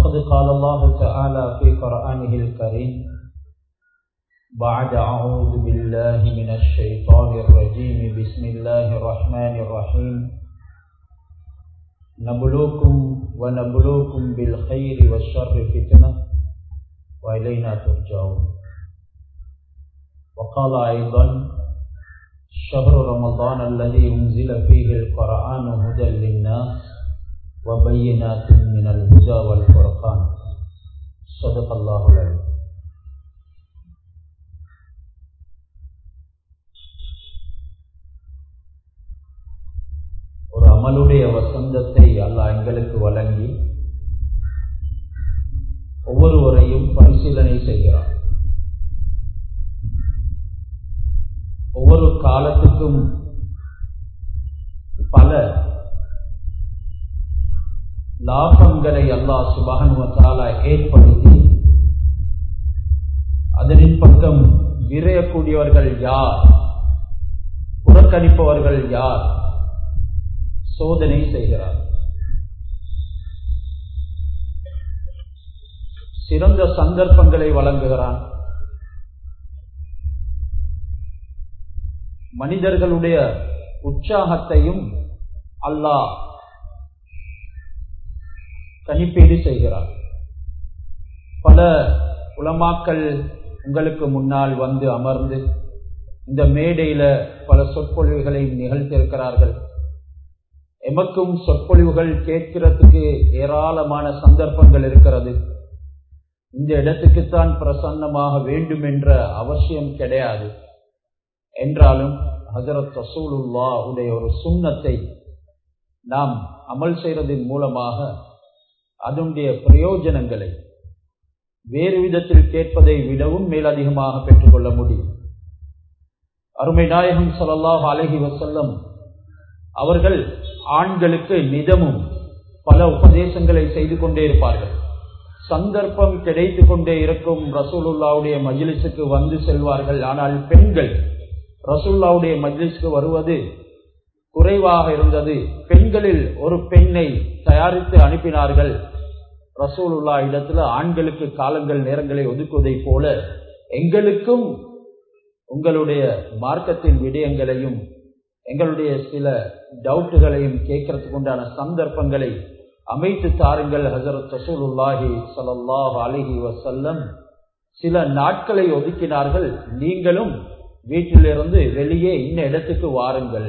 فقد قال الله تعالى في قرآنه الكريم بعد أعوذ بالله من الشيطان الرجيم بسم الله الرحمن الرحيم نبلوكم ونبلوكم بالخير والشر فتنة وإلينا ترجعون. وقال أيضا شهر رمضان الذي أنزل فيه القرآن هدى للناس وبينات من الهدى والفرقان. صدق الله العظيم. ஒரு அமலுடைய வசந்தத்தை அல்லாஹ் எங்களுக்கு வழங்கி ஒவ்வொருவரையும் பரிசீலனை செய்கிறார். ஒவ்வொரு காலத்துக்கும் பல லாபங்களை அல்லாஹ் சுப்ஹானஹு வ தஆலா ஏற்படுத்தி அதனின் பக்கம் விரையக்கூடியவர்கள் யார், புறக்கணிப்பவர்கள் யார் சோதனை செய்கிறார். சிறந்த சந்தர்ப்பங்களை வழங்குகிறான். மனிதர்களுடைய உற்சாகத்தையும் அல்லாஹ் கணிப்பீடு செய்கிறார். பல உலமாக்கள் உங்களுக்கு முன்னால் வந்து அமர்ந்து இந்த மேடையில பல சொற்பொழிவுகளை நிகழ்த்தியிருக்கிறார்கள். எமக்கும் சொற்பொழிவுகள் கேட்கிறதுக்கு ஏராளமான சந்தர்ப்பங்கள் இருக்கிறது. இந்த இடத்துக்குத்தான் பிரசன்னமாக வேண்டும் என்ற அவசியம் கிடையாது. என்றாலும் ஹஜ்ரத் ரசூலுல்லாஹ் உடைய ஒரு சுன்னத்தை நாம் அமல் செய்வதன் மூலமாக அதனுடைய பிரயோஜனங்களை வேறு விதத்தில் கேட்பதை விடவும் மேலதிகமாக பெற்றுக்கொள்ள முடியும். அருமை நாயகம் ஸல்லல்லாஹு அலைஹி வஸல்லம் அவர்கள் ஆண்களுக்கு நிதமும் பல உபதேசங்களை செய்து கொண்டே இருப்பார்கள். சந்தர்ப்பம் கிடைத்து கொண்டே இருக்கும். ரசூலுல்லாஹ்வுடைய மஜ்லிஸுக்கு வந்து செல்வார்கள். ஆனால் பெண்கள் ரசூலுல்லாஹ்வுடைய மஜ்லிஸுக்கு வருவது குறைவாக இருந்தது. பெண்களில் ஒரு பெண்ணை தயாரித்து அனுப்பினார்கள். ரசூலுல்லாஹ் இடத்துல ஆண்களுக்கு காலங்கள் நேரங்களை ஒதுக்குவதை போல எங்களுக்கும் உங்களுடைய மார்க்கத்தின் விடயங்களையும் எங்களுடைய சில டவுட்டுகளையும் கேட்கறதுக்கு உண்டான சந்தர்ப்பங்களை அமைத்து தாருங்கள். ஹஜ்ரத் ரசூலுல்லாஹி ஸல்லல்லாஹு அலைஹி வஸல்லம் சில நாட்களை ஒதுக்கினார்கள். நீங்களும் வீட்டிலிருந்து வெளியே இன்ன இடத்துக்கு வாருங்கள்.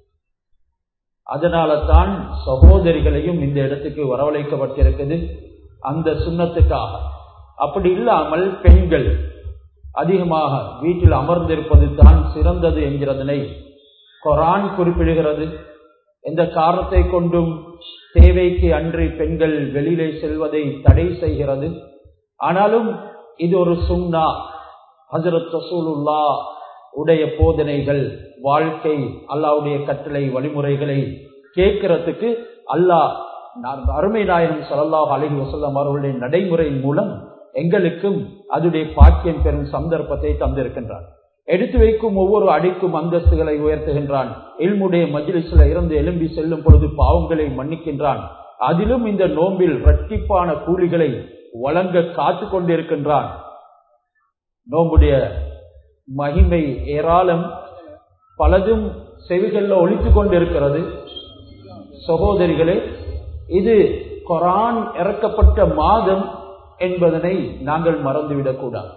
அதனால தான் சகோதரிகளையும் இந்த இடத்துக்கு வரவழைக்கப்பட்டிருக்குது அந்த சுன்னத்துக்காக. அப்படி இல்லாமல் பெண்கள் அதிகமாக வீட்டில் அமர்ந்திருப்பது தான் சிறந்தது என்கிறதனை குர்ஆன் குறிப்பிடுகிறது. எந்த காரணத்தை கொண்டும் தேவைக்கு அன்றி பெண்கள் வெளியிலே செல்வதை தடை செய்கிறது. ஆனாலும் இது ஒரு சுன்னா. ஹஜ்ரத் ரசூலுல்லாஹ் உடைய போதனைகள், வாழ்க்கை, அல்லாஹ்வுடைய கட்டளை வழிமுறைகளை கேட்கிறதுக்கு அல்லாஹ் அருமை நாயகம் ஸல்லல்லாஹு அலைஹி வஸல்லம் அவர்களுடைய நடைமுறையின் மூலம் எங்களுக்கும் அதுடைய பாக்கியம் பெறும் சந்தர்ப்பத்தை தந்திருக்கின்றான். எடுத்து வைக்கும் ஒவ்வொரு அடிக்கும் அந்தஸ்துகளை உயர்த்துகின்றான். இல்முடைய மஜ்லிஸ்ல இருந்து எழும்பி செல்லும் பொழுது பாவங்களை மன்னிக்கின்றான். அதிலும் இந்த நோம்பில் இரட்டிப்பான கூலிகளை வழங்க காத்து கொண்டிருக்கின்றான். நோம்புடைய மகிமை ஏராளம், பலதும் செவிகளில் ஒலித்துக் கொண்டிருக்கிறது. சகோதரிகளே, இது குர்ஆன் இறக்கப்பட்ட மாதம் என்பதனை நாங்கள் மறந்துவிடக் கூடாது.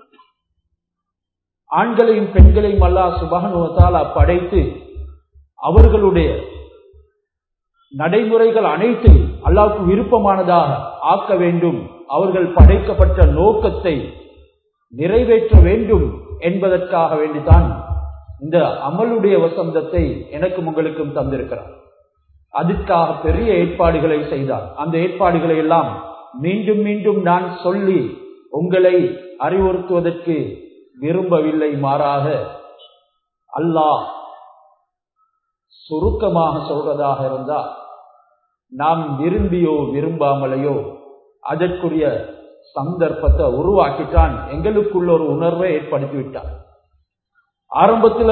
ஆண்களையும் பெண்களையும் அல்லாஹ் சுப்ஹானஹு வ தஆலா படைத்து அவர்களுடைய நடைமுறைகள் அனைத்து அல்லாஹ்வுக்கு விருப்பமானதாக ஆக்க வேண்டும். அவர்கள் படைக்கப்பட்ட நோக்கத்தை நிறைவேற்ற வேண்டும் என்பதற்காக வேண்டித்தான் இந்த அமலுடைய வசந்தத்தை எனக்கும் உங்களுக்கும் தந்திருக்கிறார். அதுக்காக பெரிய ஏற்பாடுகளை செய்தார். அந்த ஏற்பாடுகளை எல்லாம் மீண்டும் மீண்டும் நான் சொல்லி உங்களை அறிவுறுத்துவதற்கு விரும்பவில்லை. மாறாக அல்லாஹ் சுருக்கமாக சொல்வதாக இருந்தால் நாம் விரும்பியோ விரும்பாமலையோ அதற்குரிய சந்தர்ப்பத்தை உருவாக்கிட்டான். எங்களுக்குள்ள ஒரு உணர்வை ஏற்படுத்திவிட்டான். ஆரம்பத்தில்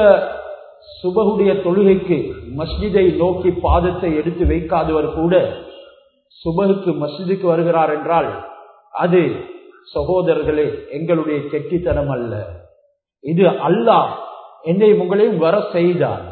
சுபஹுடைய தொழுகைக்கு மஸ்ஜிதை நோக்கி பாதத்தை எடுத்து வைக்காதவர் கூட சுபஹுக்கு மஸ்ஜிதுக்கு வருகிறார் என்றால் அது சகோதரர்களே எங்களுடைய கெட்டித்தனம் அல்ல. இது அல்லாஹ் என்னை உங்களையும் வர செய்தான்.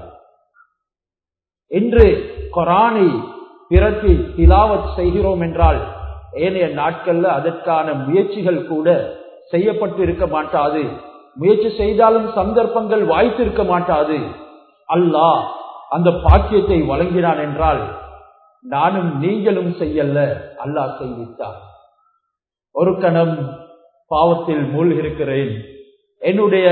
இன்று குர்ஆனை பிரதி திலாவத் செய்கிறோம் என்றால் ஏனைய நாட்கள்ல அதற்கான முயற்சிகள் கூட செய்யப்பட்டு இருக்க மாட்டாது. முயற்சி செய்தாலும் சந்தர்ப்பங்கள் வாய்த்திருக்க மாட்டாது. அல்லாஹ் அந்த பாக்கியத்தை வழங்கினான் என்றால் நானும் நீங்களும் செய்யல, அல்லாஹ் செய்வித்தார். ஒரு கணம் பாவத்தில் மூழ்கிருக்கிறேன், என்னுடைய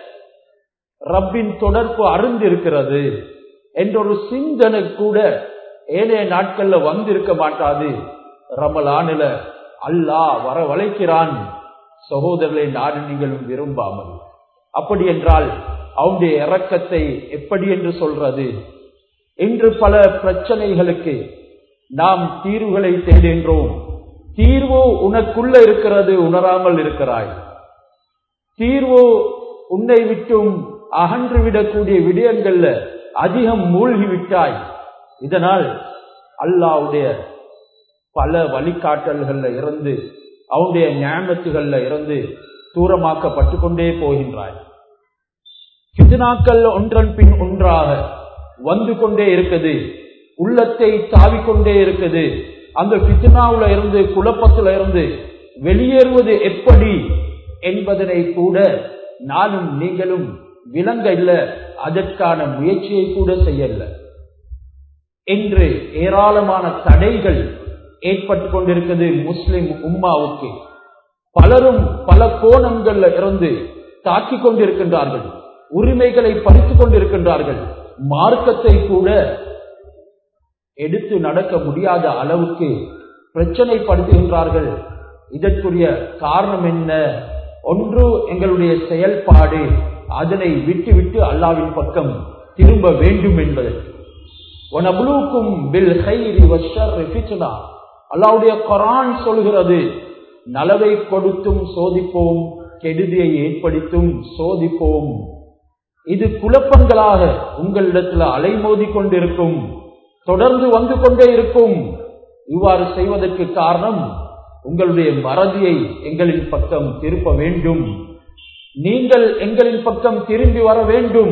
ரப்பின் தொடர்பு அருந்திருக்கிறது என்றொரு சிந்தனை கூட ஏனைய நாட்கள்ல வந்திருக்க மாட்டாது. ரமலானில அல்லாஹ் வரவழைக்கிறான். சகோதரர்களை நானும் நீங்களும் விரும்பாமல், அப்படி என்றால் அவனுடைய இரக்கத்தை எப்படி என்று சொல்றது? இன்று பல பிரச்சனைகளுக்கு நாம் தீர்வுகளை தேடுகின்றோம். தீர்வு உனக்குள்ள இருக்கிறது, உணராமல் இருக்கிறாய். தீர்வு உன்னை விட்டும் அகன்று விடக்கூடிய விடயங்கள்ல அதிகம் மூழ்கிவிட்டாய். இதனால் அல்லாஹ்வுடைய பல வழிகாட்டல்கள்ல இருந்து, அவனுடைய ஞானத்துகள்ல இருந்து தூரமாக்கப்பட்டு கொண்டே போகின்றாய். ஃபித்னாக்கள் ஒன்றன் பின் ஒன்றாக வந்து கொண்டே இருக்குது, உள்ளத்தை தாவிக்கொண்டே இருக்குது. அந்த ஃபித்னாவுல இருந்து, குழப்பத்துல இருந்து வெளியேறுவது எப்படி என்பதனை கூட நானும் நீங்களும் விளங்க இல்ல, அதற்கான முயற்சியை கூட செய்யல. இன்று ஏராளமான தடைகள் ஏற்பட்டு கொண்டிருக்கிறது முஸ்லிம் உம்மாவுக்கு. பலரும் பல கோணங்கள்ல இருந்து தாக்கிக் கொண்டிருக்கின்றார்கள், உரிமைகளை பறித்துக் கொண்டிருக்கின்றார்கள், மார்க்கத்தை கூட எடுத்து நடக்க முடியாத அளவுக்கு பிரச்சனைப்படுத்துகின்றார்கள். இதற்குரிய காரணம் என்ன? ஒன்று எங்களுடைய செயல்பாடு, அதனை விட்டுவிட்டு அல்லாஹ்வின் பக்கம் திரும்ப வேண்டும் என்பது. அல்லாஹ்வுடைய குர்ஆன் சொல்கிறது, நலவை கொடுத்தும் சோதிப்போம், கெடுதியை ஏற்படுத்தும் சோதிப்போம். இது குழப்பங்களாக உங்களிடத்தில் அலைமோதி கொண்டிருக்கும், தொடர்ந்து வந்து கொண்டே இருக்கும். இவ்வாறு செய்வதற்கு காரணம் உங்களுடைய மறதியை எங்களின் பக்கம் திருப்ப வேண்டும். நீங்கள் எங்களின் பக்கம் திரும்பி வர வேண்டும்.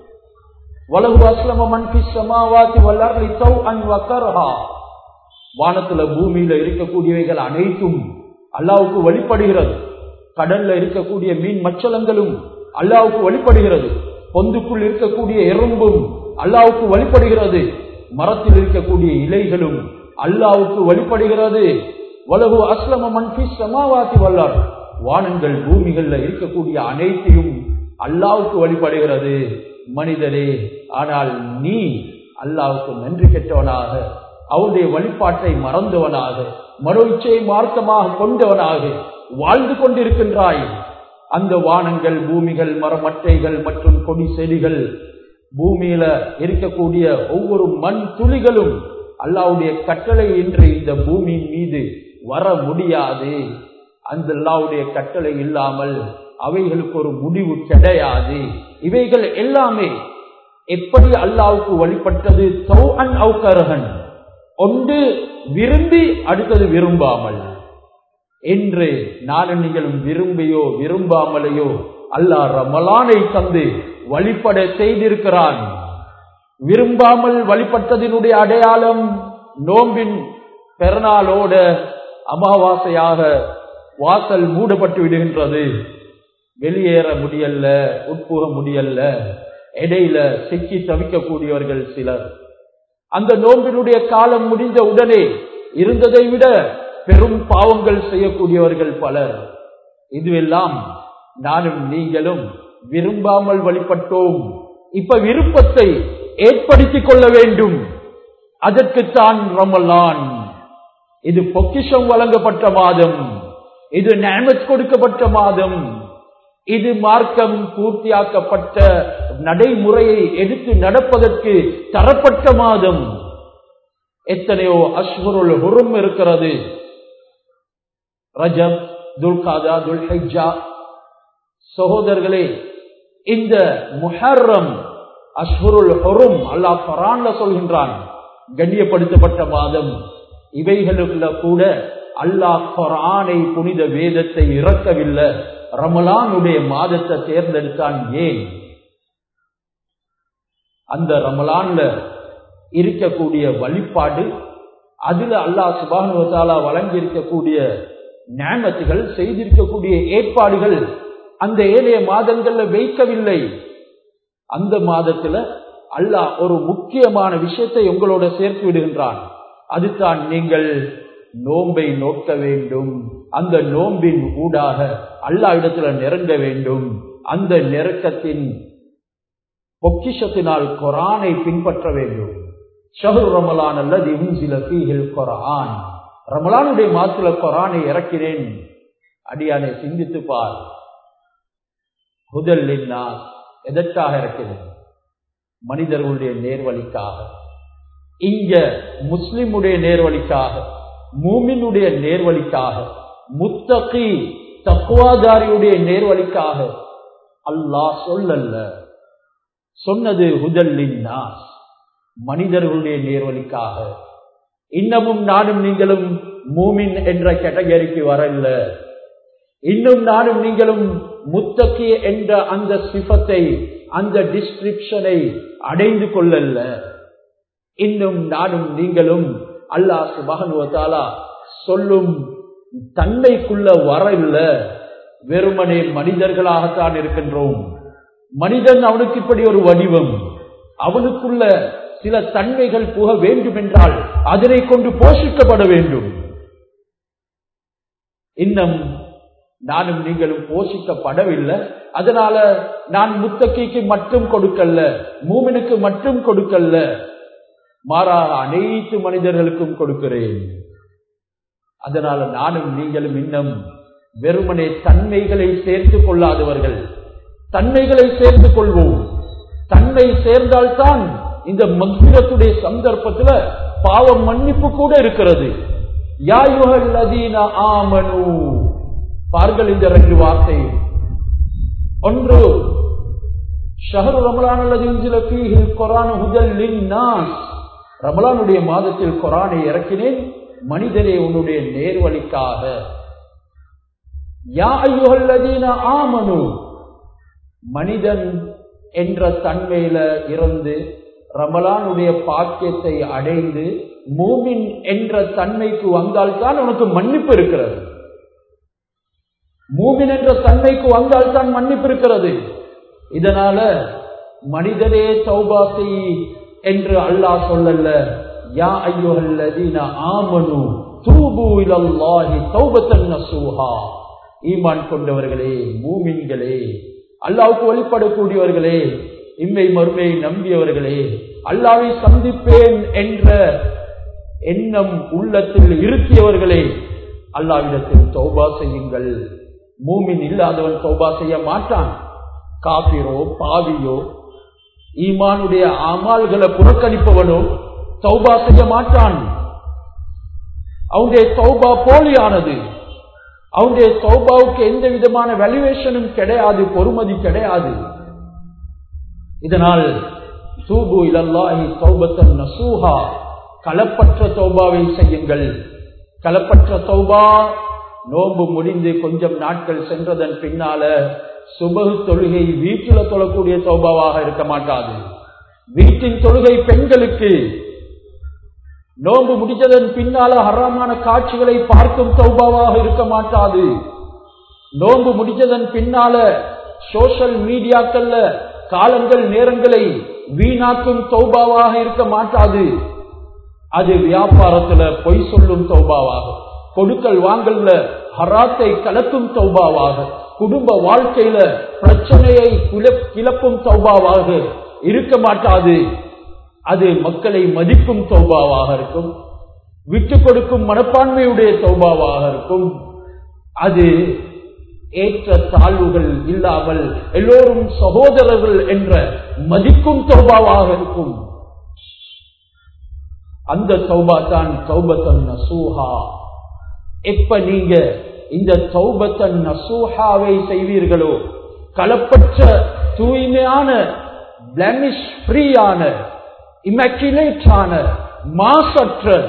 வலஹு அஸ்லம மன் ஃபிஸ் ஸமாவாதி வல் அர்லி தௌஅன் வ கர்ஹா. வானத்துல பூமியில இருக்கக்கூடியவைகள் அனைத்தும் அல்லாஹ்வுக்கு வழிபடுகிறது. கடல்ல இருக்கக்கூடிய மீன் மச்சலங்களும் அல்லாஹ்வுக்கு வழிபடுகிறது. பொந்துக்குள் இருக்கக்கூடிய எறும்பும் அல்லாஹ்வுக்கு வழிபடுகிறது. மரத்தில் இருக்கக்கூடிய இலைகளும் அல்லாஹ்வுக்கு வழிபடுகிறது. வலஹு அஸ்லம மன் ஃபிஸ் ஸமாவாதி வல் அர்லி. வானங்கள் பூமிகள்ல இருக்கக்கூடிய அனைத்தையும் அல்லாஹ்வுக்கு வழிபடுகிறது. மனிதரே, ஆனால் நீ அல்லாஹ்வுக்கு நன்றி கெட்டவனாக, அவருடைய வழிபாட்டை மறந்தவனாக, மனோ இச்சையை மார்க்கமாக கொண்டவனாக வாழ்ந்து கொண்டிருக்கின்றாய். அந்த வானங்கள், பூமிகள், மரமட்டைகள் மற்றும் கொடி செடிகள், பூமியில இருக்கக்கூடிய ஒவ்வொரு மண் துளிகளும் அல்லாஹ்வுடைய கட்டளை இன்றி இந்த பூமியின் மீது வர முடியாது. அந்த அல்லாஹ்வுடைய கட்டளை இல்லாமல் அவைகளுக்கு ஒரு முடிவு கிடையாது. இவைகள் எல்லாமே எப்படி அல்லாஹ்வுக்கு வழிபட்டது? தௌஅன் அவ் கர்ஹன், ஒன்று விரும்பி அடுத்தது விரும்பாமல். என்று நானும் நீங்களும் விரும்பியோ விரும்பாமலையோ அல்லாஹ் ரமலானை தந்து வழிபட செய்திருக்கிறான். விரும்பாமல் வழிபட்டதினுடைய அடையாளம் நோம்பின் பெருநாளோட அமாவாசையாக வாசல் மூடப்பட்டு விடுகின்றது. வெளியேற முடியல, உட்புக முடியல, இடையில சிக்கி தவிக்கக்கூடியவர்கள் சிலர். அந்த நோம்பினுடைய காலம் முடிந்த உடனே இருந்ததை விட பெரும் பாவங்கள் செய்யக்கூடியவர்கள் பலர். இதுவெல்லாம் நானும் நீங்களும் விரும்பாமல் வழிபட்டோம். இப்ப விருப்பத்தை ஏற்படுத்திக் கொள்ள வேண்டும். அதற்குத்தான் ரமலான். இது பொக்கிஷம் வழங்கப்பட்ட மாதம், இது நிஅமத் கொடுக்கப்பட்ட மாதம், இது மார்க்கம் பூர்த்தியாக்கப்பட்ட நடைமுறையை எடுத்து நடப்பதற்கு தரப்பட்ட மாதம். எத்தனையோ அஷ்ஹுருல் ஹுரும் இருக்கிறது. ரஜப், துல்காதா, துல்ஹிஜ்ஜா. சகோதரர்களே, இந்த முஹர்ரம் அஷ்ஹுருல் ஹுரும் அல்லாஹ் குர்ஆன்ல சொல்கின்றான், கண்ணியப்படுத்தப்பட்ட மாதம். இவைகளுக்குள்ள கூட அல்லாஹ் குர்ஆனை புனித வேதத்தை இறக்கவில்லை, ரமலானுடைய மாதத்தை தேர்ந்தெடுத்தான். ஏன்? அந்த ரமலான்ல இருக்கக்கூடிய வழிபாடு, அதுல அல்லாஹ் சுப்ஹானஹு வ தஆலா வழங்கி இருக்கக்கூடிய நிஅமத்துகள், செய்திருக்கக்கூடிய ஏற்பாடுகள் அந்த ஏழைய மாதங்கள்ல வைக்கவில்லை. அந்த மாதத்துல அல்லாஹ் ஒரு முக்கியமான விஷயத்தை உங்களோட சேர்த்து விடுகின்றான். அதுதான் நீங்கள் நோன்பை நோக்க வேண்டும். அந்த நோன்பின் ஊடாக அல்லாஹ் இடத்துல நெருங்க வேண்டும். அந்த நெருக்கத்தின் பொக்கிஷத்தினால் குர்ஆனை பின்பற்ற வேண்டும். ஷஹ்ரு ரமலான் அல்லதி உன்ஸில ஃபீஹில் குர்ஆன், ரமலானுடைய மாதத்துல குர்ஆனை இறக்கிறேன். அடியானே சிந்தித்து பார். ஹுதல் லின்னாஸ், எதற்காக இறக்கிறேன்? மனிதர்களுடைய நேர்வழிக்காக. இங்க முஸ்லிமுடைய நேர்வழிக்காக, மூமினுடைய நேர்வழிக்காக, முத்தகி தக்வாதாரியுடைய நேர்வழிக்காக அல்லாஹ் சொல்லல்ல. சொன்னது ஹுதல் லின்னாஸ், மனிதர்களுடைய நேர்வழிக்காக. இன்னமும் நானும் நீங்களும் மூமின் என்ற கேட்டகரிக்கு வரல. இன்னும் நானும் நீங்களும் முத்தகி என்ற அந்த சிஃபத்தை, அந்த டிஸ்கிரிப்ஷனை அடைந்து கொள்ளல்ல. இன்னும் நானும் நீங்களும் அல்லாஹ் சுப்ஹானஹு வ தஆலா சொல்லும் தன்மைக்குள்ள வரல. வெறுமனே மனிதர்களாகத்தான் இருக்கின்றோம். மனிதன் அவனுக்கு இப்படி ஒரு வடிவம், அவனுக்குள்ள சில தன்மைகள் புக வேண்டும் என்றால் அதனை கொண்டு போஷிக்கப்பட வேண்டும். இன்னும் நானும் நீங்களும் போஷிக்கப்படவில்லை. அதனால நான் முத்தகிக்கு மட்டும் கொடுக்கல்ல, மூமினுக்கு மட்டும் கொடுக்கல்ல, மாறாக அனைத்து மனிதர்களுக்கும் கொடுக்கிறேன். அதனால நானும் நீங்களும் இன்னும் வெறுமனே தன்மைகளை சேர்த்துக் கொள்ளாதவர்கள். தன்மைகளை சேர்த்துக் கொள்வோம். தன்மை சேர்ந்தால்தான் இந்த மக்ஃபிரத்துடைய சந்தர்ப்பத்தில் பாவம் மன்னிப்பு கூட இருக்கிறது. யா அய்யுஹல்லதீன ஆமனூ, பார்கள் இந்த ரெண்டு வார்த்தை. ஒன்று ஷஹ்ரு ரமலான் அல்லதி உன்ஸில ஃபீஹில் குர்ஆன் ஹுதல் லின்னாஸ், ரமலானுடைய மாதத்தில் குர்ஆனை இறக்கினேன் மனிதரே உன்னுடைய நேர்வழிக்காக. யா அய்யுஹல்லதீன ஆமனூ, மனிதன் என்ற தன்மையில இருந்து ரமலானுடைய பாக்கியத்தை அடைந்து மூமின் என்ற தன்மைக்கு வந்தால்தான் உனக்கு மன்னிப்பு இருக்கிறது. மூமின் என்ற தன்மைக்கு வந்தால்தான் மன்னிப்பு இருக்கிறது. இதனால மனிதரே தௌபா செய் என்று அல்லாஹ் சொல்லல. யா அய்யுஹல்லதீன ஆமனு தூபு இலல்லாஹி தௌபத்தன் நஸூஹா, ஈமான் கொண்டவர்களே, மூமின்களே, அல்லாஹ்வுக்கு வழிபடக்கூடியவர்களே, இம்மை மறுமையை நம்பியவர்களே, அல்லாஹ்வை சந்திப்பேன் என்ற எண்ணம் உள்ளத்தில் இருக்கியவர்களே, அல்லாஹ்விடத்தில் தௌபா செய்யுங்கள். மூமின் இல்லாதவன் தௌபா செய்ய மாட்டான். காபிரோ பாவியோ ஈமானுடைய அமால்களை புறக்கணிப்பவனோ தௌபா செய்ய மாட்டான். அவனுடைய தௌபா போலியானது. அவனுடைய தௌபாவுக்கு எந்த விதமான வேல்யூவேஷனும் கிடையாது, பொறுமதி கிடையாது. இதனால் தூபு இலல்லாஹி தௌபத்தன் நஸூஹா, கலப்பற்ற தௌபாவை செய்யுங்கள். கலப்பற்ற தௌபா நோன்பு முடிந்து கொஞ்சம் நாட்கள் சென்றதன் பின்னால சுபஹ் தொழுகை வீட்டில் தொழக்கூடிய தௌபாவாக இருக்க மாட்டாது. வீட்டின் தொழுகை பெண்களுக்கு நோன்பு முடித்ததன் பின்னால ஹராமான காட்சிகளை பார்க்கும் தௌபாவாக இருக்க மாட்டாது. நோன்பு முடித்ததன் பின்னால சோஷியல் மீடியாக்கள்ல காலங்கள் நேரங்களை வீணாக்கும் தௌபாவாக இருக்க மாட்டாது. அது வியாபாரத்துல பொய் சொல்லும் தௌபாவாக, கொடுக்கல் வாங்கல்ல ஹராத்தை கலக்கும் தௌபாவாக, குடும்ப வாழ்க்கையில பிரச்சனையை கிளப்பும் தௌபாவாக இருக்க மாட்டாது. அது மக்களை மதிக்கும் தௌபாவாக இருக்கும். விட்டு கொடுக்கும் மனப்பான்மையுடைய தௌபாவாக இருக்கும். அது ஏற்ற தாழ்வுகள் இல்லாமல் எல்லோரும் சகோதரர்கள் என்ற மதிக்கும் தௌபாவாக இருக்கும். அந்த தௌபா தான் தௌபத்தன் நஸூஹா. எப்ப நீங்க இந்த தௌபத்தன் நஸூஹாவை செய்வீர்களோ, கலப்பற்ற தூய்மையான பிளமிஷ் ஃப்ரீயான இமேக்குலேட்டான மாசற்ற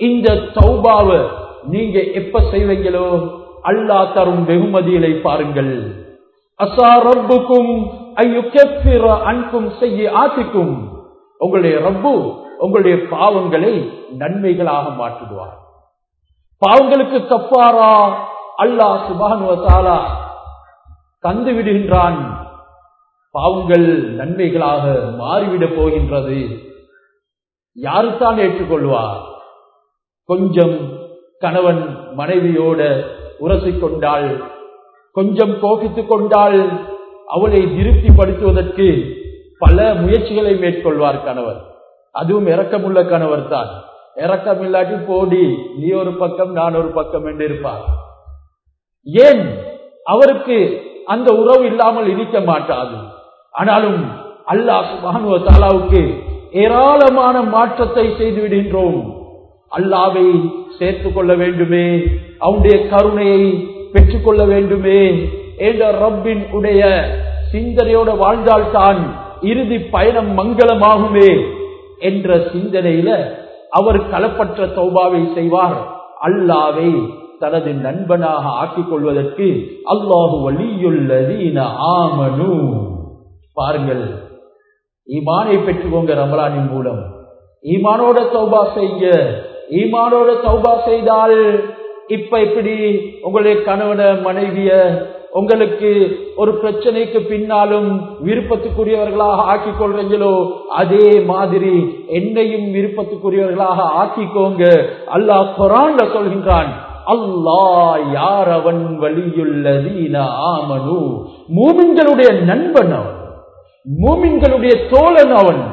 இந்த தௌபாவை நீங்க எப்ப செய்வீங்களோ அல்லாஹ் தரும் வெகுமதிகளை பாருங்கள். அஸா ரப்புக்கும் அய்யுகஃபிர அன்கும் ஸய்யிஆத்திக்கும், உங்களுடைய ரப்பு உங்களுடைய பாவங்களை நன்மைகளாக மாற்றுவார். பாவங்களுக்கு கஃபாரா அல்லாஹ் சுப்ஹானஹு வ தஆலா தந்து விடுகின்றான். பாவங்கள் நன்மைகளாக மாறிவிட போகின்றது. யாருத்தான் ஏற்றுக்கொள்வார்? கொஞ்சம் கணவன் மனைவியோட உரசிக்கொண்டால், கொஞ்சம் கோபித்துக் கொண்டால் அவளை திருப்திப்படுத்துவதற்கு பல முயற்சிகளை மேற்கொள்வார் கணவர். அதுவும் இரக்கமுள்ள கணவர் தான். இரக்கம் இல்லாட்டி போடி, நீ ஒரு பக்கம் நான் ஒரு பக்கம் என்று இருப்பார். ஏன்? அவருக்கு அந்த உறவு இல்லாமல் இருக்க மாட்டாது. ஆனாலும் அல்லாஹ் சுப்ஹானஹு வ தஆலாவுக்கு ஏராளமான மாற்றத்தை செய்து விடுகின்றோம். அல்லாஹ்வை சேர்த்துக் கொள்ள வேண்டுமே, அவனுடைய கருணையை பெற்றுக் கொள்ள வேண்டுமே என்ற ரப்பின் உடைய சிந்தனையோடு வாழ்ந்தால்தான் இறுதி பயணம் மங்களமாகுமே என்ற சிந்தனையில அவர் களப்பற்ற தௌபாவை செய்வார். அல்லாஹ்வை தனது நண்பனாக ஆக்கிக் கொள்வதற்கு அல்லாஹு வலியுல்லதீன ஆமனு. பாருங்கள், ஈமானை பெற்றுக்கோங்க. ரமலானின் மூலம் ஈமானோட தௌபா செய்ய. ஈமானோட தௌபா செய்தால் இப்ப எப்படி உங்களுடைய கணவன மனைவிய உங்களுக்கு ஒரு பிரச்சனைக்கு பின்னாலும் விருப்பத்துக்குரியவர்களாக ஆக்கிக் கொள்றீங்களோ அதே மாதிரி என்னையும் விருப்பத்துக்குரியவர்களாக ஆக்கிக்கோங்க. அல்லாஹ் குர்ஆன்ல சொல்கின்றான், அல்லாஹ் யார் அவன் வலியுல்லதீன ஆமனு, மூமின்களுடைய நண்பன் அவன், மூமின்களுடைய தோழன் அவன்.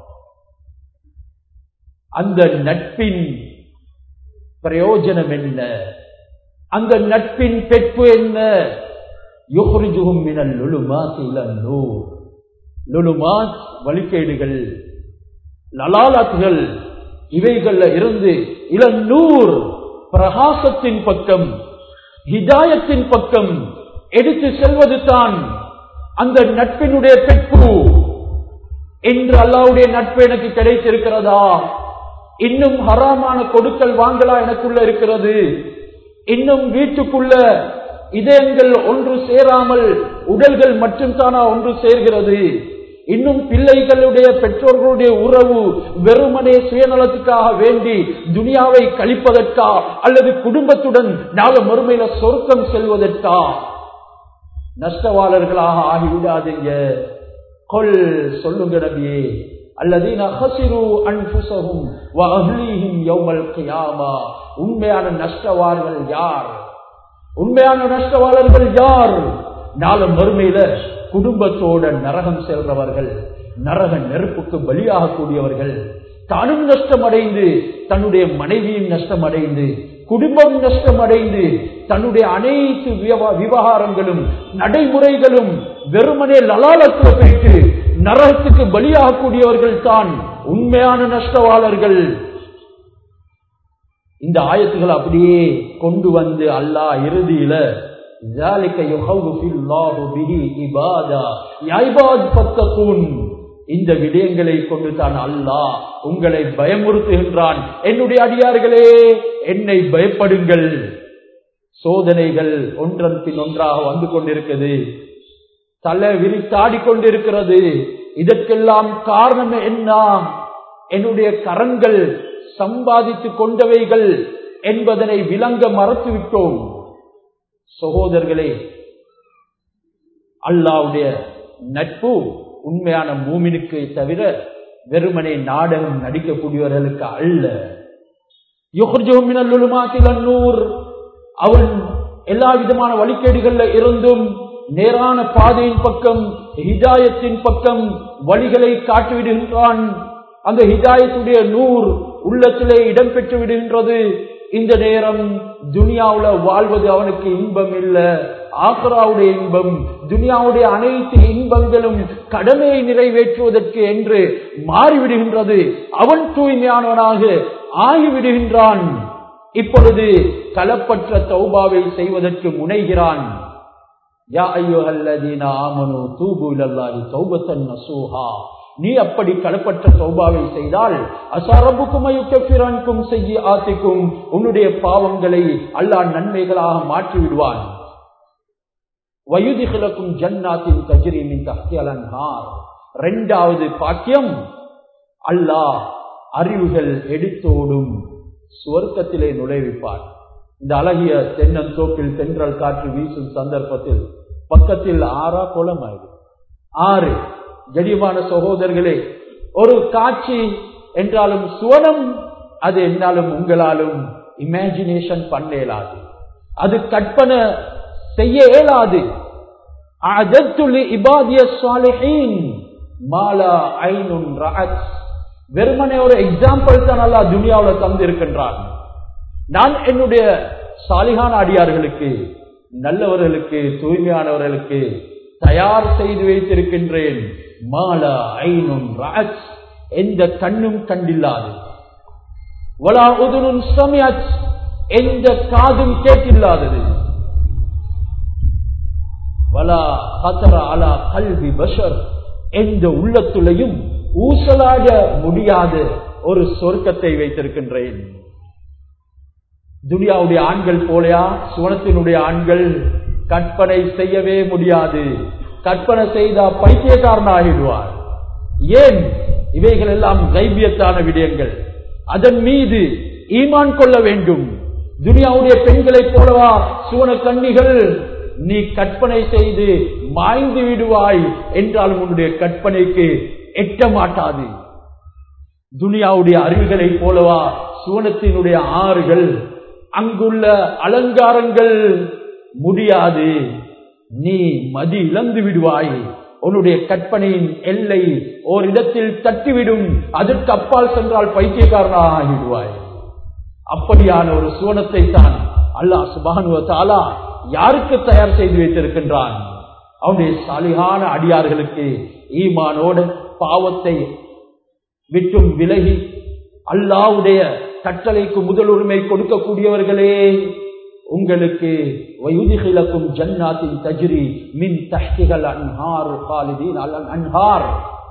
அந்த நட்பின் பிரயோஜனம் என்ன? அந்த நட்பின் பெற்று என்ன? யுக்ரிஜுஹும் மினல் லுலுமாத்தி இலன் நூர். லுலுமாத் வழிகேடுகள், லலாலத்துகள், இவைகள்ல இருந்து இலன் நூர் பிரகாசத்தின் பக்கம், ஹிதாயத்தின் பக்கம் எடுத்து செல்வது தான் அந்த நட்பினுடைய பெற்று. என்று அல்லாஹ்வுடைய நட்பு எனக்கு கிடைத்திருக்கிறதா? இன்னும் ஹராமான கொடுக்கல் வாங்கலா எனக்குள்ள இருக்கிறது? இன்னும் வீட்டுக்குள்ள இதயங்கள் ஒன்று சேராமல் உடல்கள் மட்டும் தானா ஒன்று சேர்கிறது? இன்னும் பிள்ளைகளுடைய பெற்றோர்களுடைய உறவு வெறுமனே சுயநலத்துக்காக வேண்டி துனியாவை கழிப்பதற்கா அல்லது குடும்பத்துடன் நாளை மறுமையில சொர்க்கம் செல்வதற்கா? நஷ்டவாளர்களாக ஆகிவிடாதீங்க. கொல் சொல்லுங்க நபியே, அல்லதீன ஹஸிரு அன்ஃபுஸஹும் வ அஹ்லீஹிம் யௌமல் கியாமா. உண்மையான நஷ்டவாளர்கள் யார்? உண்மையான நஷ்டவாளர்கள் யார்? நாளை மறுமையில குடும்பத்தோட நரகம் செல்றவர்கள், நரக நெருப்புக்கு பலியாகக்கூடியவர்கள், தானும் நஷ்டமடைந்து தன்னுடைய மனைவியும் நஷ்டமடைந்து குடும்பம் நஷ்டமடைந்து தன்னுடைய அனைத்து விவகாரங்களும் நடைமுறைகளும் வெறுமனே லலாலத்தில் போயிட்டு நரகத்துக்கு பலியாகக்கூடியவர்கள் தான் உண்மையான நஷ்டவாளர்கள். இந்த ஆயத்துகள் அப்படியே கொண்டு வந்து அல்லாஹ் இறுதியில ذَلِكَ يُخَوِّفُ اللَّهُ بِهِ عِبَادَهُ يَا عِبَادِ فَاتَّقُونِ. இந்த விடயங்களை கொண்டு தான் அல்லாஹ் உங்களை பயமுறுத்துகின்றான். என்னுடைய அடியார்களே, என்னை பயப்படுங்கள். சோதனைகள் ஒன்றன் பின் ஒன்றாக வந்து கொண்டிருக்கிறது, தலை விரித்தாடி கொண்டிருக்கிறது. இதற்கெல்லாம் காரணம் என்ன? என்னுடைய கரங்கள் சம்பாதித்து கொண்டவைகள் என்பதனை விளங்க மறந்துவிட்டோம். சகோதரர்களே, அல்லாஹ்வுடைய நட்பு உண்மையான மூமினுக்கு தவிர வெறுமனே நாடகம் நடிக்கக்கூடியவர்களுக்கு அல்ல. யுக்ரிஜுஹும் மினல் லுலுமாத்தி இலன் நூர். அவன் எல்லா விதமான வழிகேடுகள்ல இருந்தும் நேரான பாதையின் பக்கம், ஹிதாயத்தின் பக்கம் வழிகளை காட்டிவிடுகின்றான். அந்த ஹிதாயத்துடைய நூர் உள்ளத்திலே இடம் பெற்று விடுகின்றது. இந்த நேரம் துனியாவுல வாழ்வது அவனுக்கு இன்பம் இல்ல, ஆக்ராவுடைய இன்பம். துனியாவுடைய அனைத்து இன்பங்களும் கடமையை நிறைவேற்றுவதற்கு என்று மாறிவிடுகின்றது. அவன் தூய்மையானவனாக ஆகிவிடுகின்றான். இப்பொழுது களப்பற்ற தௌபாவை செய்வதற்கு முனைகிறான். யா அய்யுஹல்லதீன ஆமனு தூபு இலல்லாஹி தௌபத்தன் நஸூஹா. நீ அப்படி களப்பற்ற தௌபாவை செய்தால் அஸரபுக்கும் யுகஃபிரன்கும் ஸய்யிஆத்திக்கும் உன்னுடைய பாவங்களை அல்லாஹ் நன்மைகளாக மாற்றி விடுவான். வயுதிஹிலக்கும் ஜன்னாத்தின் தஜ்ரி மின் தஹ்திஹல் அன்ஹார். இரண்டாவது பாக்கியம், அல்லாஹ் அறிவுகள் எடுத்தோடும் சுவர்க்கத்திலே நுழைவிப்பார். இந்த அழகிய தென்னந்தோப்பில் தென்றல் காற்று வீசும் சந்தர்ப்பத்தில் பக்கத்தில் ஆறா குளமாயிரு. ஆறு கடிவான சகோதரர்களே, ஒரு காட்சி என்றாலும் சுவனம் அது என்னாலும் உங்களாலும் இமேஜினேஷன் பண்ண இயலாது, அது கற்பனை செய்ய இயலாது. வெறுமனே ஒரு எக்ஸாம்பிள் தான் அல்லாஹ் துனியாவில் தந்திருக்கின்றான். நான் என்னுடைய சாலிகான அடியார்களுக்கு, நல்லவர்களுக்கு, தூய்மையானவர்களுக்கு தயார் செய்து வைத்திருக்கின்றேன். மாலா ஐனுன் ரஅத், எந்த கண்ணும் கண்டில்லாது, வலா உதுனுன் சமிஅத், எந்த காதும் கேட்டில்லாதது, வலா ஹதர அலா கல்பி பஷர், எந்த உள்ளத்துளையும் ஊசலாட முடியாத ஒரு சொர்க்கத்தை வைத்திருக்கின்றேன். துனியாவுடைய ஆண்கள் போலையா சுவனத்தினுடைய ஆண்கள் கற்பனை செய்யவே முடியாது. கற்பனை செய்தா பைத்தியக்காரன் ஆகிடுவார். ஏன்? இவைகள் எல்லாம் கைபியத்தான விடயங்கள். அதன் மீது ஈமான் கொள்ள வேண்டும். துனியாவுடைய பெண்களை போலவா சுவன கன்னிகள்? நீ கற்பனை செய்து மாய்ந்து விடுவாய் என்றாலும் உன்னுடைய கற்பனைக்கு எட்ட மாட்டாது. துனியாவுடைய அருவிகளை போலவா சுவனத்தினுடைய ஆறுகள், அங்குள்ள அலங்காரங்கள் முடியாது. நீ மதி இழந்து விடுவாய். உன்னுடைய கற்பனையின் எல்லை ஓரிடத்தில் தட்டிவிடும். அதற்கு அப்பால் சென்றால் பைத்தியக்காரனாக ஆகிடுவாய். அப்படியான ஒரு சுவனத்தை தான் அல்லாஹ் சுப்ஹானஹு வ தஆலா யாருக்கு தயார் செய்து வைத்திருக்கின்றான்? அவனுடைய சாலிகான அடியார்களுக்கு, ஈமானோடு பாவத்தை விட்டும் விலகி அல்லாஹ்வுடைய கட்டளைக்கு முதல் உரிமை கொடுக்கக்கூடியவர்களே, உங்களுக்கு வயுதிஹிலக்கும் ஜன்னாத்தின் தஜ்ரி மின் தஹ்திஹல் அன்ஹார் காலிதீன் அலல் அன்ஹார்,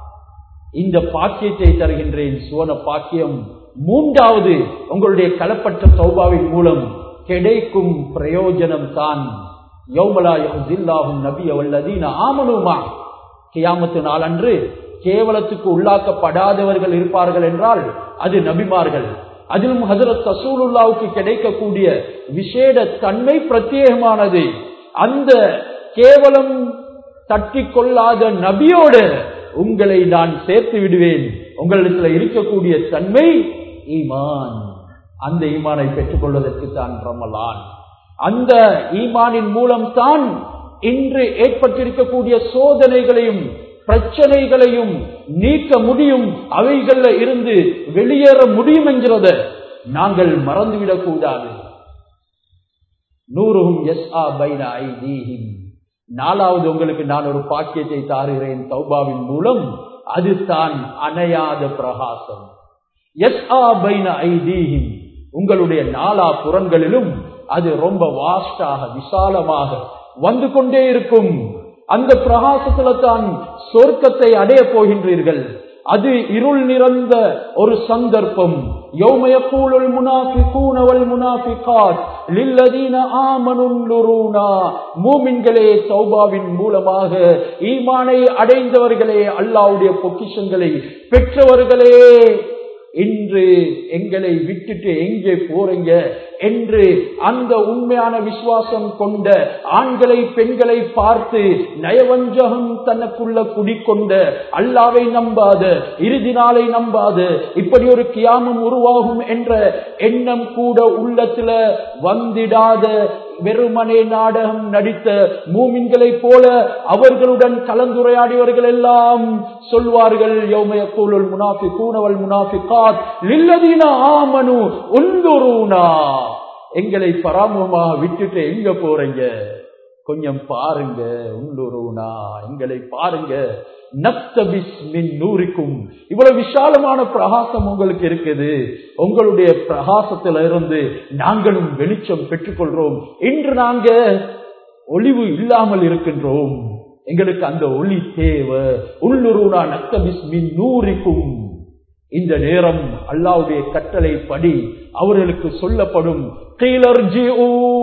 இந்த பாக்கியத்தை தருகின்றேன், சுவன பாக்கியம். மூன்றாவது, உங்களுடைய களப்பற்ற தௌபாவின் மூலம் கிடைக்கும் பிரயோஜனம் தான் யௌமலா யஹ்ஸில்லாஹு நபிய வல்லதீன ஆமனூ மா, கியாமத்து நாள் அன்று கேவலத்துக்கு உள்ளாக்கப்படாதவர்கள் இருப்பார்கள் என்றால் அது நபிமார்கள். அதிலும் ஹஜ்ரத் ரசூலுல்லாஹ்வுக்கு கிடைக்கக்கூடிய விசேட தன்மை பிரத்யேகமானது. அந்த கேவலம் தட்டி கொள்ளாத நபியோடு உங்களை நான் சேர்த்து விடுவேன். உங்களிடத்தில் இருக்கக்கூடிய தன்மை ஈமான். அந்த ஈமானை பெற்றுக் கொள்வதற்கு தான் ரமலான். அந்த ஈமானின் மூலம் தான் இன்று ஏற்பட்டிருக்கக்கூடிய சோதனைகளையும் பிரச்சனைகளையும் நீக்க முடியும், அவைகள்ல இருந்து வெளியேற முடியும் என்கிறத நாங்கள் மறந்துவிடக் கூடாது. நூறுஹும் யஸ்ஆ பைன ஐதீஹிம். நாலாவது, உங்களுக்கு நான் ஒரு பாக்கியத்தை தாருகிறேன் தௌபாவின் மூலம். அது தான் அணையாத பிரகாசம். யஸ்ஆ பைன ஐதீஹிம், உங்களுடைய நாலா புறங்களிலும் அது ரொம்ப வாஸ்டாக விசாலமாக வந்து கொண்டே இருக்கும். அந்த பிரகாசத்துல தான் சொர்க்கத்தை அடைய போகின்றீர்கள். அது இருள் நிறைந்த ஒரு சந்தர்ப்பம். யௌம யகூலுல் முனாஃபிகூன வல் முனாஃபிகாத் லில்லதீன ஆமனு ன்லுரூனா, மூமின்களே தௌபாவின் மூலமாக ஈமானை அடைந்தவர்களே, அல்லாஹ்வுடைய பொக்கிஷங்களை பெற்றவர்களே, இன்று எங்களை விட்டுட்டு எங்கே போறீங்க என்று அந்த உண்மையான விசுவாசம் கொண்ட ஆண்களை பெண்களை பார்த்து நயவஞ்சகம் தனக்குள்ள குடிக்கொண்ட, அல்லாவை நம்பாத, இறுதி நாளை நம்பாத, இப்படி ஒரு கியாமம் உருவாகும் என்ற எண்ணம் கூட உள்ளத்துல வந்திடாத வெறுமனே நாடகம் நடித்த மூமின்களை போல அவர்களுடன் கலந்துரையாடியவர்கள் எல்லாம் சொல்வார்கள், யௌம யகூலுல் முனாஃபிகூன வல் முனாஃபிகாத் லில்லதீன ஆமனு உன்துரூனா, எங்களை பராமுகமாக விட்டுட்டு எங்க போறீங்க, கொஞ்சம் பாருங்க, உன்துரூனா, எங்களை பாருங்க, நப்தபிஸ் மின் நூரிக்கும், இவ்வளவு விசாலமான பிரகாசம் உங்களுக்கு இருக்குது, உங்களுடைய பிரகாசத்தில இருந்து நாங்களும் வெளிச்சம் பெற்றுக்கொள்றோம். இன்று நாங்க ஒளிவு இல்லாமல் இருக்கின்றோம். எங்களுக்கு அந்த ஒளி தேவை. உள்ளுருனா நக்தபிஸ் மின் நூரிக்கும். இந்த நேரம் அல்லாஹ்வுடைய கட்டளை படி அவர்களுக்கு சொல்லப்படும் கீலர்ஜிஊ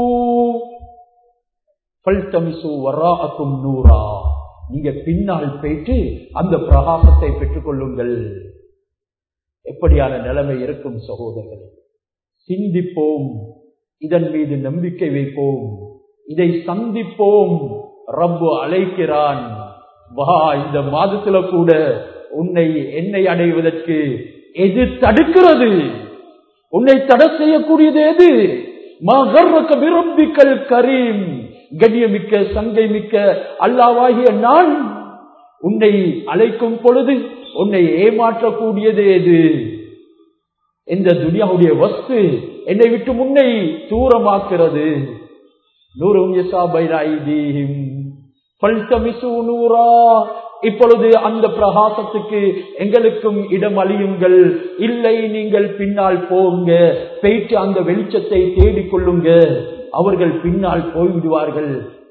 ஃபல்தமிசு வராஅக்கும் நூரா, நீங்க பின்னால் போயிட்டு அந்த பிரகாசத்தை பெற்றுக் கொள்ளுங்கள். எப்படியான நிலைமை இருக்கும் சகோதரர்களே? சிந்திப்போம், இதன் மீது நம்பிக்கை வைப்போம், இதை சந்திப்போம். ரப்பு அழைக்கிறான், வா, இந்த மாதத்துல கூட என்னை அடைவதற்கு எது தடுக்கிறது? உன்னை தடை செய்யக்கூடியது எது? மகர்ரக பிரப்பிக்கல் கரீம், கண்ணியமிக்க சங்கை மிக்க அல்லாஹ்வாகிய நான் உன்னை அழைக்கும் பொழுது உன்னை ஏமாற்றக்கூடியது எது? இந்த துனியாவுடைய வஸ்து என்னை விட்டு முன்னை தூரமாக்குறது. நூறும் யஸாபைரைதீஹிம் ஃபல்தமிசு நூரா, இப்பொழுது அந்த பிரகாசத்துக்கு எங்களுக்கும் இடம் அளியுங்கள். இல்லை, நீங்கள் பின்னால் போங்க, போயிட்டு அந்த வெளிச்சத்தை தேடிக் கொள்ளுங்க. அவர்கள் பின்னால் போய்விடுவார்கள்.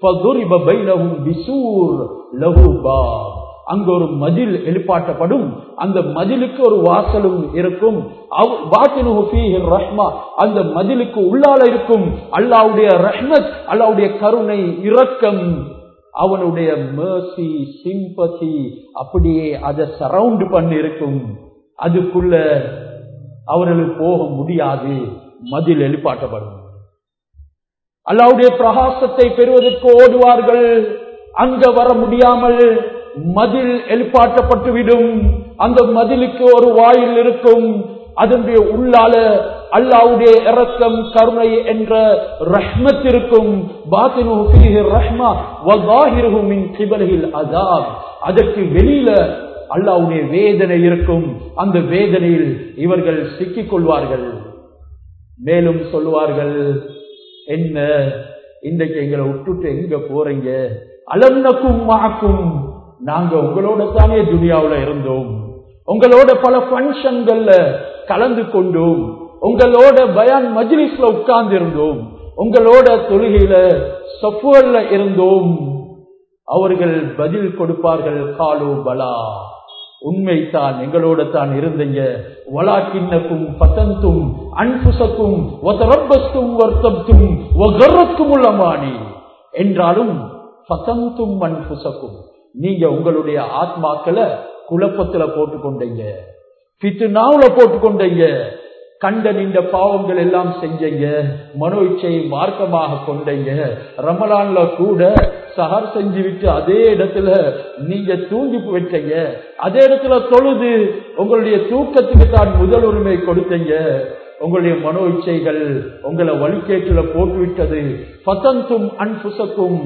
அங்கு ஒரு மதில் எழுப்பாட்டப்படும், அந்த மதிலுக்கு ஒரு வாசலும் இருக்கும். அந்த மதிலுக்கு உள்ளால இருக்கும் அல்லாஹ்வுடைய ரஹ்மத், அல்லாஹ்வுடைய கருணை, இரக்கம், அவனுடைய mercy, sympathy அப்படியே அதை சரவுண்ட் பண்ணி இருக்கும். அதுக்குள்ள அவர்களுக்கு போக முடியாது, மதில் எழுப்பாட்டப்படும். அல்லாஹ்வுடைய பிரகாசத்தை பெறுவதற்கு ஓடுவார்கள், அங்க வர முடியாமல் மதில் எழுப்பாட்டப்பட்டுவிடும். அந்த மதிலுக்கு ஒரு வாயில் இருக்கும், அதனுடைய உள்ளால அல்லாஹ்வுடைய இரக்கம், கருணை என்ற ரஹ்மத் இருக்கும். பாத்தினுஹு ஃபீஹி ரஹ்மா வ ஸாஹிருஹு மின் கிபலில் அஸாப், அதற்கு வெளியில அல்லாஹ்வுடைய வேதனை இருக்கும். அந்த வேதனையில் இவர்கள் சிக்கிக் கொள்வார்கள். மேலும் சொல்வார்கள், என்ன இன்றைக்கு எங்களை விட்டுட்டு எங்க போறீங்க? அலம்னக்கும் மஅக்கும், நாங்க உங்களோட தானே துனியாவுல இருந்தோம், உங்களோட பல ஃபங்க்ஷன்கள்ல கலந்து கொண்டோம், உங்களோட பயான் மஜ்லிஸ்ல உட்கார்ந்து இருந்தோம், உங்களோட தொழுகையில சஃபுவல்ல இருந்தோம். அவர்கள் பதில் கொடுப்பார்கள், காலு பலா, உண்மைதான், எங்களோட தான் இருந்தீங்க. வலாக்கின்னக்கும் ஃபதன்தும் அன்ஃபுஸக்கும் வதரப்பஸ்தும் வர்தப்தும் வகர்ரத்குமுல் அமானி, என்றாலும் ஃபதன்தும் அன்ஃபுஸக்கும், நீங்க உங்களுடைய ஆத்மாக்களை குழப்பத்துல போட்டுக்கொண்டீங்க, ஃபித்னாவுல போட்டுக்கொண்டீங்க, கண்ட நின்ற பாவங்கள் எல்லாம் செஞ்சீங்க, மனோ இச்சையை மார்க்கமாக கொண்டீங்க. ரமலான்ல கூட சஹர் செஞ்சு விட்டு அதே இடத்துல நீங்க தூங்கி விட்டீங்க, அதே இடத்துல தொழுது உங்களுடைய தூக்கத்துக்கு தான் முதல் உரிமை கொடுத்தீங்க. உங்களுடைய மனோ இச்சைகள் உங்களை வழிகேட்டுல போட்டுவிட்டது. ஃபதன்தும் அன்ஃபுஸக்கும்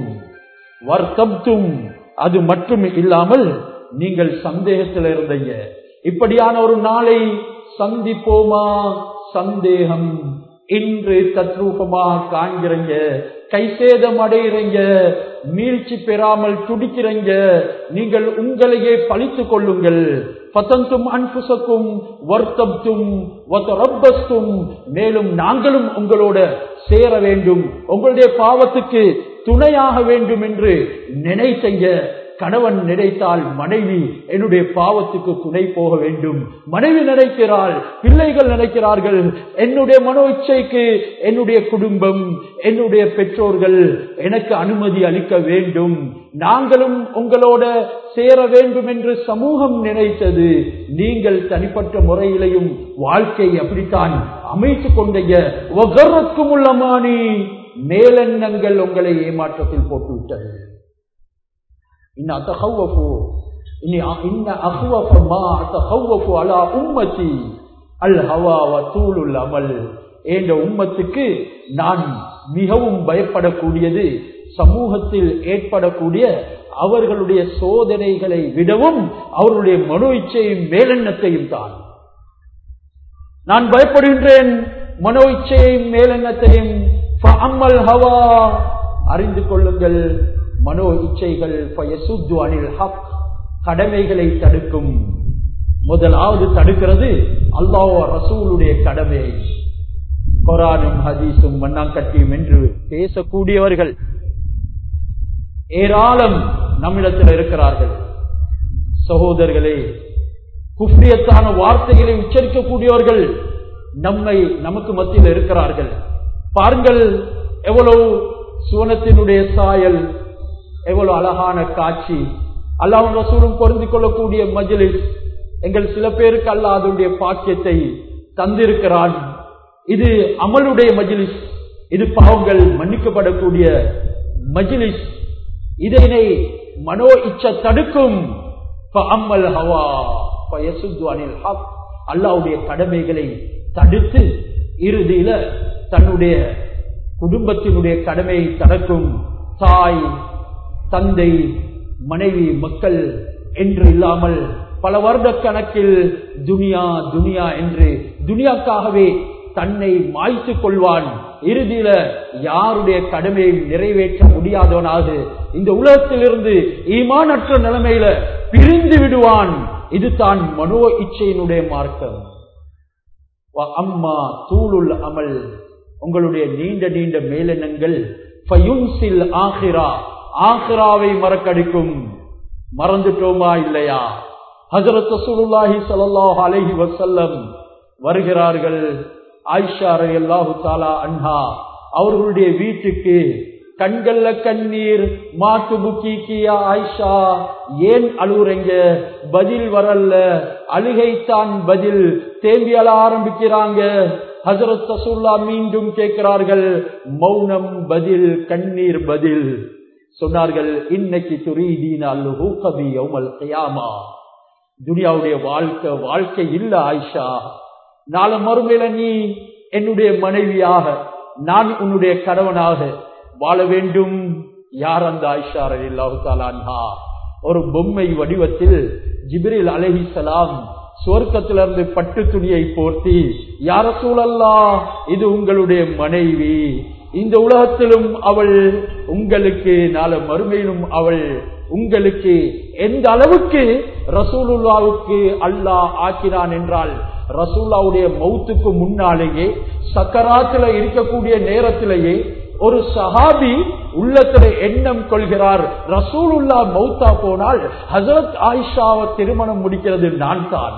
வர்தப்தும், அது மட்டும் இல்லாமல் நீங்கள் சந்தேகத்தில் இருந்தீங்க. இப்படியான ஒரு நாளை சந்திப்போமா? சந்தேகம். இன்று தத்ரூபமாக காண்கிறீங்க, கைசேதம் அடைகிறீங்க, மீழ்ச்சி பெறாமல் துடிக்கிறீங்க. நீங்கள் உங்களையே பழித்துக் கொள்ளுங்கள். ஃபதன்தும் அன்ஃபுஸக்கும் வர்தப்தும் வதரப்பஸ்தும், மேலும் நாங்களும் உங்களோட சேர வேண்டும், உங்களுடைய பாவத்துக்கு துணையாக வேண்டும் என்று நினைத்தீங்க. கணவன் நினைத்தால் மனைவி என்னுடைய பாவத்துக்கு துணை போக வேண்டும், மனைவி நினைக்கிறாள், பிள்ளைகள் நினைக்கிறார்கள், என்னுடைய மனோ இச்சைக்கு என்னுடைய குடும்பம், என்னுடைய பெற்றோர்கள் எனக்கு அனுமதி அளிக்க வேண்டும், நாங்களும் உங்களோட சேர வேண்டும் என்று சமூகம் நினைத்தது. நீங்கள் தனிப்பட்ட முறையிலையும் வாழ்க்கை அப்படித்தான் அமைத்துக் கொண்டீங்க. வகர்ரத்குமுல் அமானி, மேலெண்ணங்கள் உங்களை ஏமாற்றத்தில் போட்டுவிட்டது. இன்ன அஹ்வஃப மா அத்தஹவ்வஃபு அலா உம்மதி அல் ஹவா வ தூலுல் அமல், என்ற உம்மத்துக்கு நான் மிகவும் பயப்படக்கூடியது சமூகத்தில் ஏற்படக்கூடிய அவர்களுடைய சோதனைகளை விடவும் அவர்களுடைய மனோ இச்சையும் மேலெண்ணத்தையும் தான். நான் பயப்படுகின்றேன் மனோ இச்சையையும் மேலெண்ணத்தையும். ஃபஅம்மல் ஹவா, அறிந்து கொள்ளுங்கள், மனோ இச்சைகள் ஃபயசுத்து அனில் ஹக், கடமைகளை தடுக்கும். முதலாவது தடுக்கிறது அல்லாஹ் ரசூலுடைய கடமை. குர்ஆனும் ஹதீஸும் மண்ணாங்கட்டியும் என்று பேசக்கூடியவர்கள் ஏராளம். நம்மிடத்தில் இருக்கிறார்கள். சகோதரர்களே, குஃப்ரியத்தான வார்த்தைகளை உச்சரிக்கக்கூடியவர்கள் நமக்கு மத்தியில் இருக்கிறார்கள். பாருங்கள், எவ்வளவு சுவனத்தினுடைய சாயல், எவ்வளவு அழகான காட்சி, அல்லாஹ்வும் ரசூலும் பொருந்திக் கொள்ளக்கூடிய மஜ்லிஸ். எங்கள் சில பேருக்கு அல்லாஹ் அதனுடைய பாக்கியத்தை தந்திருக்கிறான். இது அமலுடைய மஜ்லிஸ், இது பாவங்கள் மன்னிக்கப்படக்கூடிய மஜ்லிஸ். இதனை மனோ இச்ச தடுக்கும். அல்லாஹ்வுடைய கடமைகளை தடுத்து இறுதியில தன்னுடைய குடும்பத்தினுடைய கடமையை தடுக்கும். தாய், தந்தை, மனைவி, மக்கள் என்று இல்லாமல் பல வருட கணக்கில் துனியா துனியா என்று துனியாக்காகவே தன்னை மாய்த்துக் கொள்வான். இறுதியில யாருடைய கடமையை நிறைவேற்ற முடியாதவனாக இந்த உலகத்திலிருந்து ஈமானற்ற நிலைமையில பிரிந்து விடுவான். இது தான் மனோ இச்சையினுடைய மார்க்கம். அம்மா தூளுல் அமல், உங்களுடைய நீண்ட நீண்ட மேலெண்ணங்கள் ஃபயுன்சில் ஆஹிரா, ஆஹிராவை மறக்கடிக்கும். மறந்துட்டோமா இல்லையா? ஹஜ்ரத் ரசூலுல்லாஹி ஸல்லல்லாஹு அலைஹி வஸல்லம் வருகிறார்கள். ஆயிஷா ரலியல்லாஹு தஆலா அன்ஹா அவர்களுடைய வீட்டுக்கு. கண்கள்ல கண்ணீர், மாத்து புக்கியா ஆயிஷா, ஏன் அழுகுறீங்க? பதில் வரல, அழுகைத்தான் பதில். தேம்பி அழ ஆரம்பிக்கிறாங்க. ஹஜ்ரத் ரசூலுல்லாஹ் மீண்டும் கேட்கிறார்கள். மௌனம் பதில், கண்ணீர் பதில். சொன்னார்கள், இன்னைக்கு துரீதீன அல்ஹூகபி யௌமல் கியாமா, துனியாவுடைய வாழ்க்கை இல்ல ஆயிஷா. நாளை மறுமையில நீ என்னுடைய மனைவியாக, நான் உன்னுடைய கணவனாக வாழ வேண்டும். யார் அந்த ஆயிஷா ரலியல்லாஹு தஆலா அன்ஹா? ஒரு பொம்மை வடிவத்தில் ஜிப்ரீல் அலைஹிஸ்ஸலாம் சுவர்க்கத்திலிருந்து பட்டு துணியை போர்த்தி, யா ரசூலல்லாஹ், இது உங்களுடைய மனைவி, இந்த உலகத்திலும் அவள் உங்களுக்கு, நாளை மறுமையிலும் அவள் உங்களுக்கு. எந்த அளவுக்கு ரசூலுல்லாவுக்கு அல்லாஹ் ஆக்கினான் என்றால், ரசூலுல்லாவுடைய மௌத்துக்கு முன்னாலேயே, சக்கராத்துல இருக்கக்கூடிய நேரத்திலேயே ஒரு சஹாபி உள்ளத்துல எண்ணம் கொள்கிறார், ரசூலுல்லாஹ் மௌத்தா போனால் ஹஜ்ரத் ஆயிஷாவை திருமணம் முடிக்கிறது நான் தான்.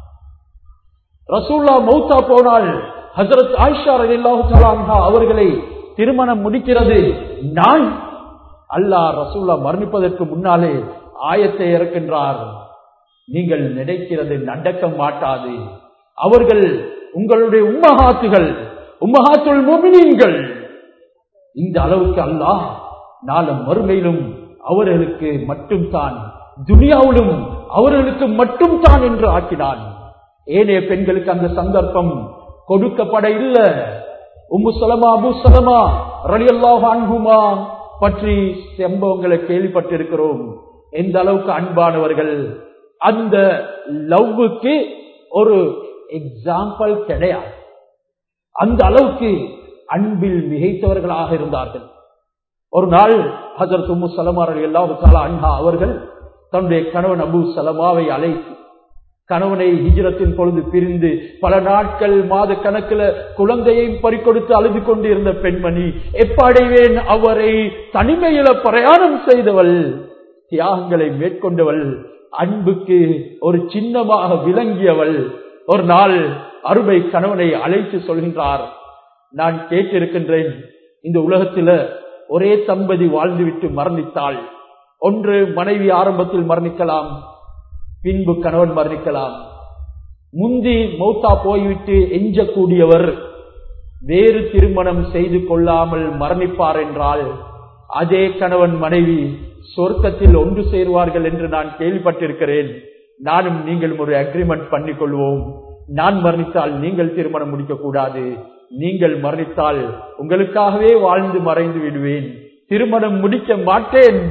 ரசூலுல்லாஹ் மௌத்தா போனால் ஹஜ்ரத் ஆயிஷா ரலியல்லாஹு தஆலா அன்ஹா அவர்களை திருமணம் முடிக்கிறது நான். அல்லாஹ் ரசூலுல்லாஹ் மரணிப்பதற்கு முன்னாலே ஆயத்தை இறக்கின்றார், நீங்கள் நினைக்கிறது நடக்க மாட்டாது. அவர்கள் உங்களுடைய உம்மஹாத்துகள், உம்மஹாத்துல் முஃமினீன்கள். இந்த அளவுக்கு அல்லாஹ் நாளை மறுமையிலும் அவர்களுக்கு மட்டும் தான், துனியாவிலும் அவர்களுக்கு மட்டும் தான் என்று ஆக்கினான். ஏனைய பெண்களுக்கு அந்த சந்தர்ப்பம் கொடுக்கப்பட இல்லை. உம்மு சலமா, அபூ சலமா ரலியல்லாஹு அன்ஹுமா பற்றி சம்பவங்களை கேள்விப்பட்டிருக்கிறோம். எந்த அளவுக்கு அன்பானவர்கள். அந்த லவ்வுக்கு ஒரு எக்ஸாம்பிள் கிடையாது. அந்த அளவுக்கு அன்பில் மிகைத்தவர்களாக இருந்தார்கள். ஒரு நாள் ஹஜ்ரத் உம்மு சலமா ரலியல்லாஹு தஆலா அன்ஹா அவர்கள் தன்னுடைய கணவன் அபூ சலமாவை அழைத்து, கணவனை ஹிஜ்ரத்தின் பொழுது பிரிந்து பல நாட்கள் மாத கணக்கில் குழந்தையை பறிக்கொடுத்து அழுது கொண்டு இருந்த பெண்மணி, எப்படைவேன் அவரை, தனிமையில பிரயாணம் செய்தவள், தியாகங்களை மேற்கொண்டவள், அன்புக்கு ஒரு சின்னமாக விளங்கியவள். ஒரு நாள் அருமை கணவனை அழைத்து சொல்கின்றார், நான் கேட்டிருக்கின்றேன், இந்த உலகத்தில் ஒரே தம்பதி வாழ்ந்துவிட்டு மரணித்தாள். ஒன்று மனைவி ஆரம்பத்தில் மரணிக்கலாம், பின்பு கணவன் மரணிக்கலாம். முந்தி மௌத்தா போய்விட்டு எஞ்சக்கூடியவர் வேறு திருமணம் செய்து கொள்ளாமல் மரணிப்பார் என்றால், அதே கணவன் மனைவி சொர்க்கத்தில் ஒன்று சேருவார்கள் என்று நான் கேள்விப்பட்டிருக்கிறேன். நானும் நீங்களும் ஒரு அக்ரிமெண்ட் பண்ணிக் கொள்வோம். நான் மரணித்தால் நீங்கள் திருமணம் முடிக்க கூடாது, நீங்கள் மரணித்தால் உங்களுக்காகவே வாழ்ந்து மறைந்து விடுவேன், திருமணம் முடிக்க மாட்டேன்.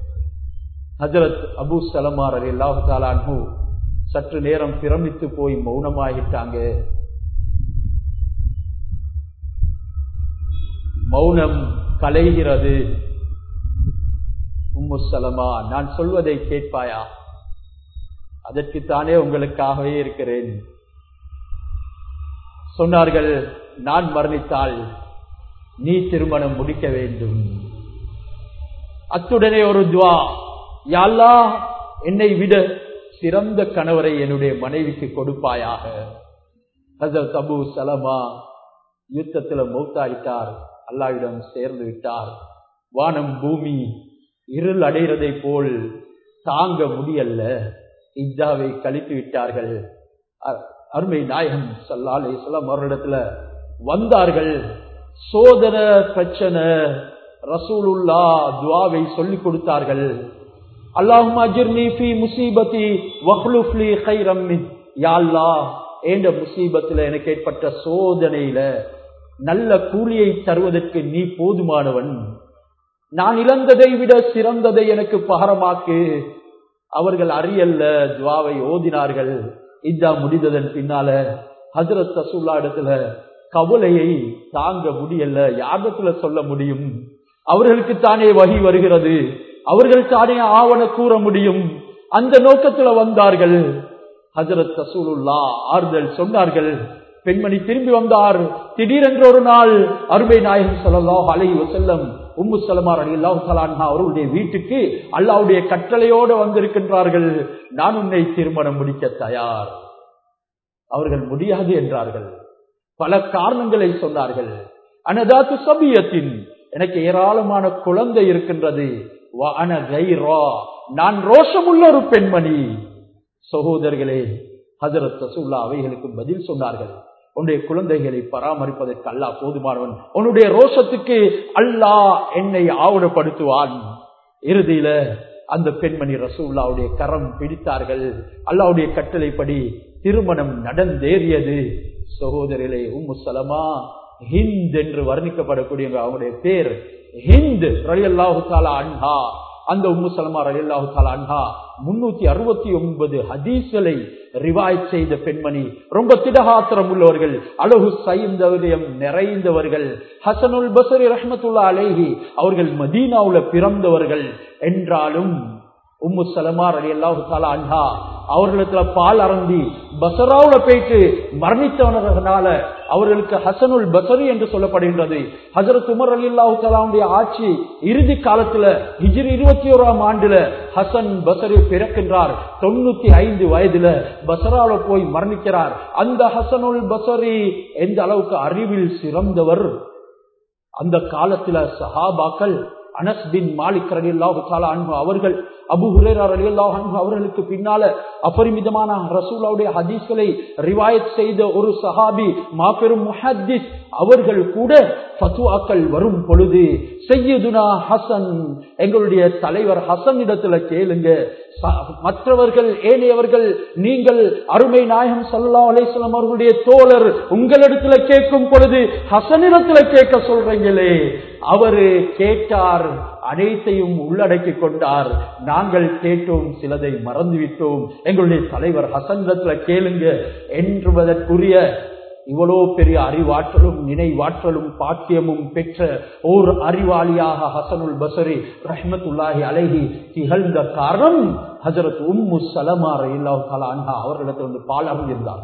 ஹஜ்ரத் அபூ சலமா ரலியல்லாஹு தஆலா அன்ஹு சற்று நேரம் பிரமித்து போய் மௌனமாகிட்டாங்க. மௌனம் கலைகிறது. உம்மு சலமா, நான் சொல்வதை கேட்பாயா? அதற்குத்தானே உங்களுக்காகவே இருக்கிறேன். சொன்னார்கள், நான் மரணித்தால் நீ திருமணம் முடிக்க வேண்டும். அத்துடனே ஒரு துவா, யா அல்லாஹ், என்னை விட சிறந்த கணவரை என்னுடைய மனைவிக்கு கொடுப்பாயாக. ஹஜ்ரத் அபூ சலமா யுத்தத்தில் மௌத்தாயிட்டார், அல்லாஹ்விடம் சேர்ந்து விட்டார். வானம் பூமி இருள் அடைகிறதை போல் தாங்க முடியல, இஜாவை கழித்து விட்டார்கள். அருமை நாயகம் ஸல்லல்லாஹு அலைஹி வஸல்லம் அவர்களிடத்துல வந்தார்கள். சோதனை பிரச்சனை, ரசூலுல்லாஹ் துஆவை சொல்லிக் கொடுத்தார்கள். அல்லாஹும்ம அஜிர்னி ஃபீ முஸீபதி வக்லுஃப் லீ கைரம் மின். யா அல்லாஹ், என்ற முசீபத்துல எனக்கு ஏற்பட்ட சோதனையில நல்ல கூலியை தருவதற்கு நீ போதுமானவன். நான் இழந்ததை விட சிறந்ததை எனக்கு பகரமாக்கு. அவர்கள் அறியல்ல துஆவை ஓதினார்கள். இதா முடிந்ததன் பின்னால ஹஜ்ரத் ரசூலுல்லாஹ் இடத்துல கவலையை தாங்க முடியல. யாரிடத்துல சொல்ல முடியும்? அவர்களுக்கு தானே வஹி வருகிறது, அவர்கள் தானே ஆவண கூற முடியும். அந்த நோக்கத்துல வந்தார்கள். ஹஜ்ரத் ரசூலுல்லாஹ் ஆறுதல் சொன்னார்கள். பெண்மணி திரும்பி வந்தார். திடீரென்று ஒரு நாள் அருமை நாயகம் ஸல்லல்லாஹு அலைஹி வஸல்லம் உம்மு சலமா ரலியல்லாஹு தஆலா அன்ஹா அவருடைய வீட்டுக்கு அல்லாஹ்வுடைய கட்டளையோடு வந்திருக்கின்றார்கள். நான் உன்னை திருமணம் முடிக்க தயார். அவர்கள் முடியாது என்றார்கள். பல காரணங்களை சொன்னார்கள். அனதாத்து சபியத்தின், எனக்கு ஏராளமான குழந்தை இருக்கின்றது. நான் ரோஷமுள்ள ஒரு பெண்மணி. சகோதரர்களே, ஹஜ்ரத் ரசூலுல்லாஹ் அவைகளுக்கு பதில் சொன்னார்கள். உன்னுடைய குழந்தைகளை பராமரிப்பதற்கு அல்லாஹ் போதுமானவன். உன்னுடைய ரோஷத்துக்கு அல்லாஹ் என்னை ஆவணப்படுத்துவான். இறுதியில அந்த பெண்மணி ரசூலுல்லாஹ்வுடைய கரம் பிடித்தார்கள். அல்லாஹ்வுடைய கட்டளைப்படி திருமணம் நடந்தேறியது. சகோதரர்களே, உம்மு சலமா ஹிந்த் என்று வர்ணிக்கப்படக்கூடிய அவருடைய பேர் ஹிந்த் ரலியல்லாஹு தஆலா அன்ஹா. அந்த உம்மு சலமா ரலியல்லாஹு தஆலா அன்ஹா 369 ஹதீஸ்களை ரிவாயத் செய்த பெண்மணி. ரொம்ப திடகாத்திரம் உள்ளவர்கள், அழகு சைந்தவரியம் நிறைந்தவர்கள். ஹசனுல் பஸ்ரி ரஹ்மத்துல்லாஹி அலைஹி அவர்கள் மதீனாவுல பிறந்தவர்கள் என்றாலும் உம்மு சலமா ரலியல்லாஹு தஆலா அன்ஹா அவர்களுக்கு பால் அருந்தி பஸ்ராவுல போயிட்டு மரணித்தவர்களால அவர்களுக்கு ஹசனுல் பஸ்ரி என்று சொல்லப்படுகின்றது. ஹஜ்ரத் உமர் ரலியல்லாஹு தஆலாவுடைய ஆட்சி இறுதி காலத்துல ஹிஜ்ரி 21ஆம் ஆண்டுல ஹசன் பஸ்ரி பிறக்கின்றார். 95 வயதுல பஸ்ராவுல போய் மரணிக்கிறார். அந்த ஹசனுல் பஸ்ரி எந்த அளவுக்கு அறிவில் சிறந்தவர்! அந்த காலத்துல சஹாபாக்கள் அனஸ் பின் மாலிக் ரலியல்லாஹு தஆலா அன்ஹு அவர்கள், அபூ ஹுரைரா ரலியல்லாஹு அன்ஹு அவர்களுக்கு பின்னால அபரிமிதமான ரசூலுல்லாஹ்வுடைய ஹதீஸ்களை ரிவாயத் செய்த ஒரு சஹாபி, மாபெரும் முஹத்திஸ், அவர்கள் கூட ஃபத்வாக்கள் வரும் பொழுது சையதுனா ஹசன், எங்களுடைய தலைவர் ஹசன் இடத்துல கேளுங்க, மற்றவர்கள் ஏனையவர்கள் நீங்கள் அருமை நாயகம் ஸல்லல்லாஹு அலைஹி வஸல்லம் அவர்களுடைய தோழர் உங்களிடத்துல கேட்கும் பொழுது ஹசனிடத்துல கேட்க சொல்றீங்களே. அவரு கேட்டார், அனைத்தையும் உள்ளடக்கி கொண்டார். நாங்கள் கேட்டோம், சிலதை மறந்துவிட்டோம், எங்களுடைய தலைவர் ஹசனிடத்துல கேளுங்க என்பதற்குரிய இவ்வளோ பெரிய அறிவாற்றலும் நினைவாற்றலும் பாக்கியமும் பெற்ற ஓர் அறிவாளியாக ஹசனுல் பஸ்ரி ரஹ்மத்துல்லாஹி அலைஹி திகழ்ந்த காரணம் ஹஜ்ரத் உம்மு சலமா ரலியல்லாஹு தஆலா அன்ஹா அவர்களிடத்தில் வந்து பால் அருந்திருந்தார்.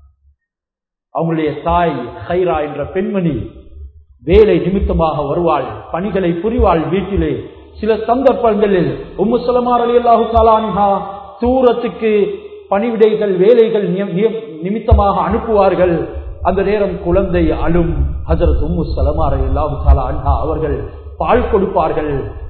அவங்களுடைய தாய் ஹைரா என்ற பெண்மணி வேலை நிமித்தமாக வருவாள், பணிகளை புரிவாள் வீட்டிலே. சில சந்தர்ப்பங்களில் உம்மு சலமா ரலியல்லாஹு தஆலா அன்ஹா தூரத்துக்கு பணிவிடைகள் வேலைகள் நிமித்தமாக அனுப்புவார்கள். அந்த நேரம் குழந்தை அழும். ஹஜ்ரத் உம்மு சலமா ரலியல்லாஹு தஆலா அன்ஹா அவர்கள் பால் கொடுப்பார்கள்.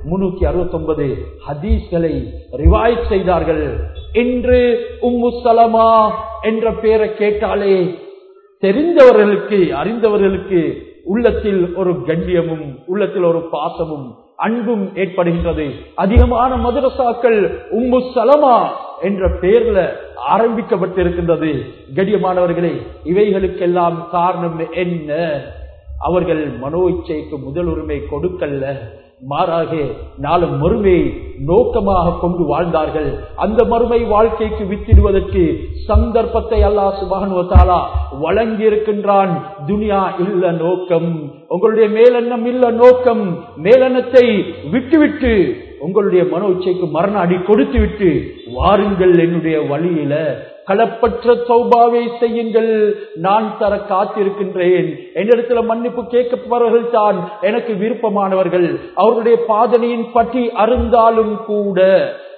369 ஹதீஸ்களை ரிவாயத் செய்தார்கள். இன்று உம்மு சலமா என்ற பெயரை கேட்டாலே தெரிந்தவர்களுக்கு அறிந்தவர்களுக்கு உள்ளத்தில் ஒரு கண்ணியமும் உள்ளத்தில் ஒரு பாசமும் அன்பும் ஏற்படுகின்றது. அதிகமான மதரசாக்கள் உம்மு சலமா என்ற பெயர்ல ஆரம்பிக்கப்பட்டிருக்கின்றது. கண்ணியமானவர்களே, இவைகளுக்கெல்லாம் காரணம் என்ன? அவர்கள் மனோ இச்சைக்கு முதல் உரிமை கொடுக்கல்ல, மாறாக நாளை மறுமை நோக்கமாக கொண்டு வாழ்ந்தார்கள். அந்த மறுமை வாழ்க்கைக்கு வித்திடுவதற்கு சந்தர்ப்பத்தை அல்லாஹ் சுப்ஹானஹு வ தஆலா வழங்கி இருக்கின்றான். துனியா இல்ல நோக்கம், உங்களுடைய மேலெண்ணம் இல்ல நோக்கம். மேலெண்ணத்தை விட்டுவிட்டு உங்களுடைய மனோ இச்சைக்கு மரண அடி கொடுத்து விட்டு வாருங்கள் என்னுடைய வழியில, களப்பற்ற தௌபாவை செய்யுங்கள், நான் தர காத்திருக்கின்றேன். என்னிடத்துல மன்னிப்பு கேட்கப்பவர்கள் தான் எனக்கு விருப்பமானவர்கள். அவர்களுடைய பாதனையின் பற்றி அருந்தாலும் கூட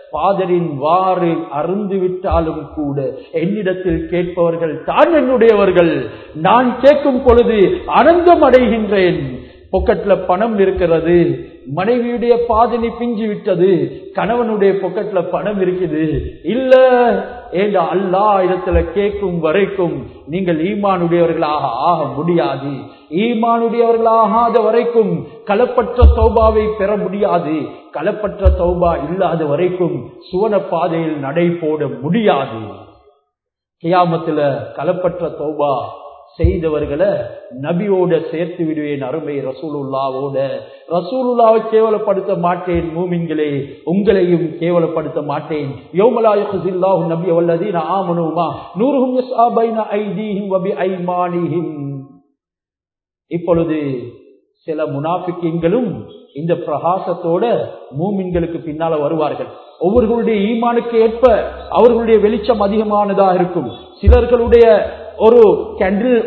பாதரின் வாறு அருந்து விட்டாலும் கூட என்னிடத்தில் கேட்பவர்கள் தான் என்னுடையவர்கள். நான் கேட்கும் பொழுது ஆனந்தம் அடைகின்றேன். பொக்கெட்ல பணம் இருக்கிறது, மனைவியுடைய பாதனி பிஞ்சு விட்டது, கணவனுடைய பொக்கெட்ல பணம் இருக்குது, இல்ல ஏண்டா அல்லாஹ் இடத்துல கேட்கும் வரைக்கும் நீங்கள் ஈமானுடையவர்களாக ஆக முடியாது. ஈமானுடையவர்களாகாத வரைக்கும் களப்பற்ற தௌபாவை பெற முடியாது. களப்பற்ற தௌபா இல்லாத வரைக்கும் சுவன பாதையில் நடை போட முடியாது. கியாமத்துல களப்பற்ற தௌபா செய்தவர்களை நபியோட சேர்த்து விடுவேன். அருமை ரசூலுல்லாவோட. ரசூலுல்லாவை கேவலப்படுத்த மாட்டேன். மூமின்களே, உங்களையும் கேவலப்படுத்த மாட்டேன். யௌமலா யஹ்ஸில்லாஹு நபிய வல்லதீன ஆமனூ மா நூருஹும் யஸ்ஆ பைன ஐதீஹிம் வ பிஐமானிஹிம். இப்பொழுது சில முனாஃபிக்கீன்களும் இந்த பிரகாசத்தோட மூமின்களுக்கு பின்னால வருவார்கள். ஒவ்வொருவருடைய ஈமானுக்கு ஏற்ப அவர்களுடைய வெளிச்சம் அதிகமானதாக இருக்கும். சிலர்களுடைய ஒரு கேண்டில்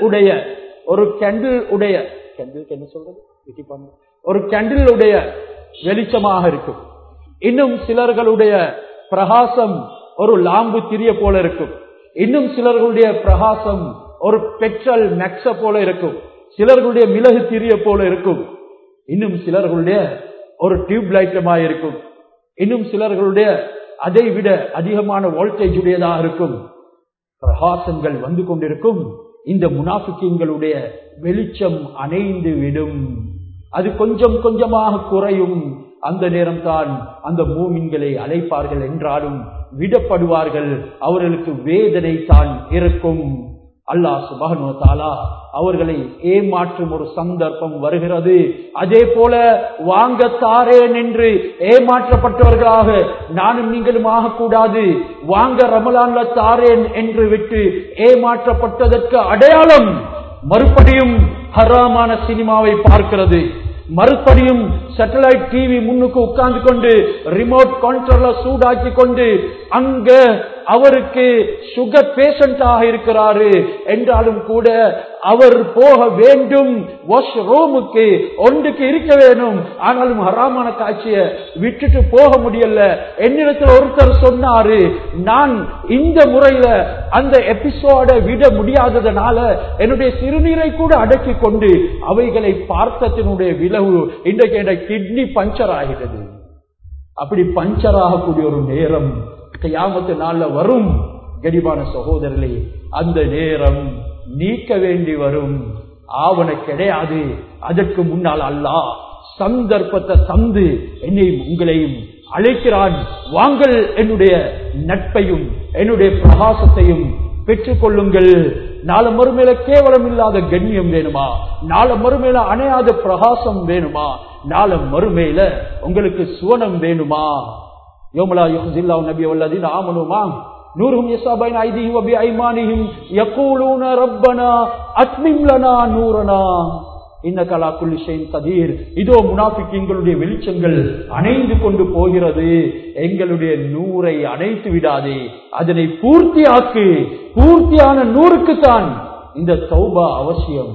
உடைய வெளிச்சமாக இருக்கும். இன்னும் சிலர்களுடைய பிரகாசம் ஒரு லாம்பு திரிய போல இருக்கும். இன்னும் சிலர்களுடைய பிரகாசம் ஒரு பெட்ரோல் மேக்ஸ போல இருக்கும். சிலர்களுடைய மிளகு திரிய போல இருக்கும். இன்னும் சிலர்களுடைய ஒரு டியூப் லைட்டமாக இருக்கும். இன்னும் சிலர்களுடைய அதை விட அதிகமான வோல்டேஜ் உடையதாக இருக்கும். பிரகாசங்கள் வந்து கொண்டிருக்கும். இந்த முனாஃபிக்கீன்களுடைய வெளிச்சம் அணைந்து விடும். அது கொஞ்சம் கொஞ்சமாக குறையும். அந்த நேரம் தான் அந்த மூமின்களை அழைப்பார்கள் என்றாலும் விடப்படுவார்கள். அவர்களுக்கு வேதனை தான் இருக்கும். அல்லாஹ் சுப்ஹானஹு வ தஆலா அவர்களை ஏமாற்றும் ஒரு சந்தர்ப்பம் வருகிறது. அதே போல வாங்க தாரேன் என்று ஏமாற்றப்பட்டவர்களாக நானும் நீங்களும் ஆகக்கூடாது. வாங்க ரமலான்ல தாரேன் என்று விட்டு ஏமாற்றப்பட்டதற்கு அடையாளம் மறுபடியும் ஹராமான சினிமாவை பார்க்கிறது. மறுபடியும் சேட்டலைட் டிவி முன்னுக்கு உட்கார்ந்து கொண்டு ரிமோட் கண்ட்ரோலர் சூடாக்கி கொண்டு அங்க அவருக்கு சுகர் பேஷண்டாக இருக்கிறாரு என்றாலும் கூட அவர் போக வேண்டும். வாஷ் ரூமுக்கு ஒன்றுக்கு இருக்க வேணும். ஆனாலும் ஹராமான காட்சியை விட்டுட்டு போக முடியல. என்னிடத்தில் ஒருத்தர் சொன்னாரு, நான் இந்த முறையில அந்த எபிசோட விட முடியாததுனால என்னுடைய சிறுநீரை கூட அடக்கி கொண்டு அவைகளை பார்த்தத்தினுடைய விளைவு இன்றைக்கு என்னுடைய கிட்னி பஞ்சர் ஆகிறது. அப்படி பஞ்சர் ஆகக்கூடிய ஒரு நேரம் கியாமத்து நாள்ல வரும். கரிபான சகோதரர்களே, அந்த நேரம் நீக்க வேண்டி வரும். ஆவண கிடையாது. அதற்கு முன்னால் அல்லாஹ் சந்தர்ப்பத்தை தந்து என்னையும் உங்களையும் அழைக்கிறான். வாங்கள், என்னுடைய நட்பையும் என்னுடைய பிரகாசத்தையும் பெற்றுக் கொள்ளுங்கள். நாளை மறுமையில கேவலம் இல்லாத கண்ணியம் வேணுமா? நாளை மறுமையில அணையாத பிரகாசம் வேணுமா? நாளை மறுமையில உங்களுக்கு சுவனம் வேணுமா? யௌமலா யுஹ்ஸில்லாஹு நபிய வல்லதீன ஆமனூ மா நூருஹும் யஸ்ஆ பைன ஐதீஹிம் வ பிஐமானிஹிம் யகூலூன ரப்பனா அத்மிம் லனா நூரனா இன்னக அலா குல்லி ஷைஇன் கதீர். இதோ முனாஃபிக்கீன்களுடைய வெளிச்சங்கள் அணைந்து கொண்டு போகிறது. எங்களுடைய நூரை அணைத்து விடாதே, அதனை பூர்த்தியாக்கு. பூர்த்தியான நூறுக்குத்தான் இந்த தௌபா அவசியம்.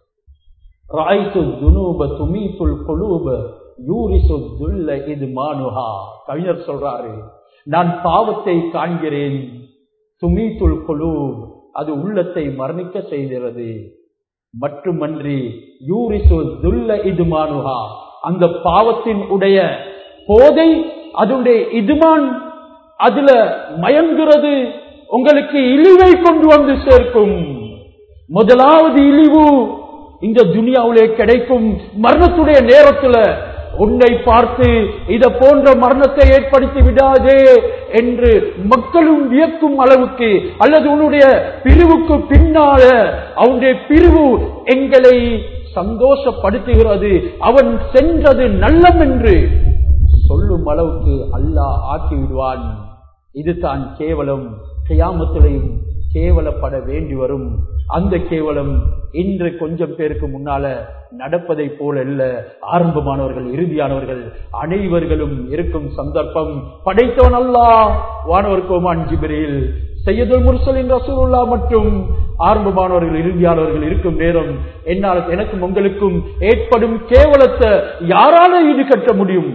ராய்து துனூப துமீதுல் குலூப யூரிசு துல்ல இத்மானுஹா. கவிஞர் சொல்றாரு, நான் பாவத்தை காண்கிறேன். துமீதுல் குலூப், அது உள்ளத்தை மரணிக்க செய்கிறது. மட்டுமன்றி யூரிசு துல்ல இத்மானுஹா, அந்த பாவத்தின் உடைய போதை, அதனுடைய இத்மான், அதுல மயங்குறது உங்களுக்கு இழிவை கொண்டு வந்து சேர்க்கும். முதலாவது இழிவு இந்த துனியாவிலே கிடைக்கும். மரணத்துடைய நேரத்துல உன்னை பார்த்து இத போன்ற மரணத்தை ஏற்படுத்தி விடாதே என்று மக்களும் வியக்கும் அளவுக்கு, அல்லது உன்னுடைய பிரிவுக்கு பின்னால அவனுடைய பிரிவு எங்களை சந்தோஷப்படுத்துகிறது, அவன் சென்றது நல்லம் என்று சொல்லும் அளவுக்கு அல்லாஹ் ஆக்கிவிடுவான். இதுதான் கேவலம். கியாமத்திலையும் கேவலப்பட வேண்டி வரும். அந்த கேவலம் இன்று கொஞ்சம் பேருக்கு முன்னால நடப்பதை போல அல்ல. ஆரம்பமானவர்கள், இறுதியானவர்கள் அனைவர்களும் இருக்கும் சந்தர்ப்பம் படைத்தவன் அல்லாஹ். வானவர் கோமான் ஜிப்ரீல் சையதுல் முர்சலின் ரசூலுல்லாஹ் மற்றும் ஆரம்பமானவர்கள் இறுதியானவர்கள் இருக்கும் நேரம் என்னால் எனக்கும் உங்களுக்கும் ஏற்படும் கேவலத்தை யாரால ஈடுகட்ட முடியும்?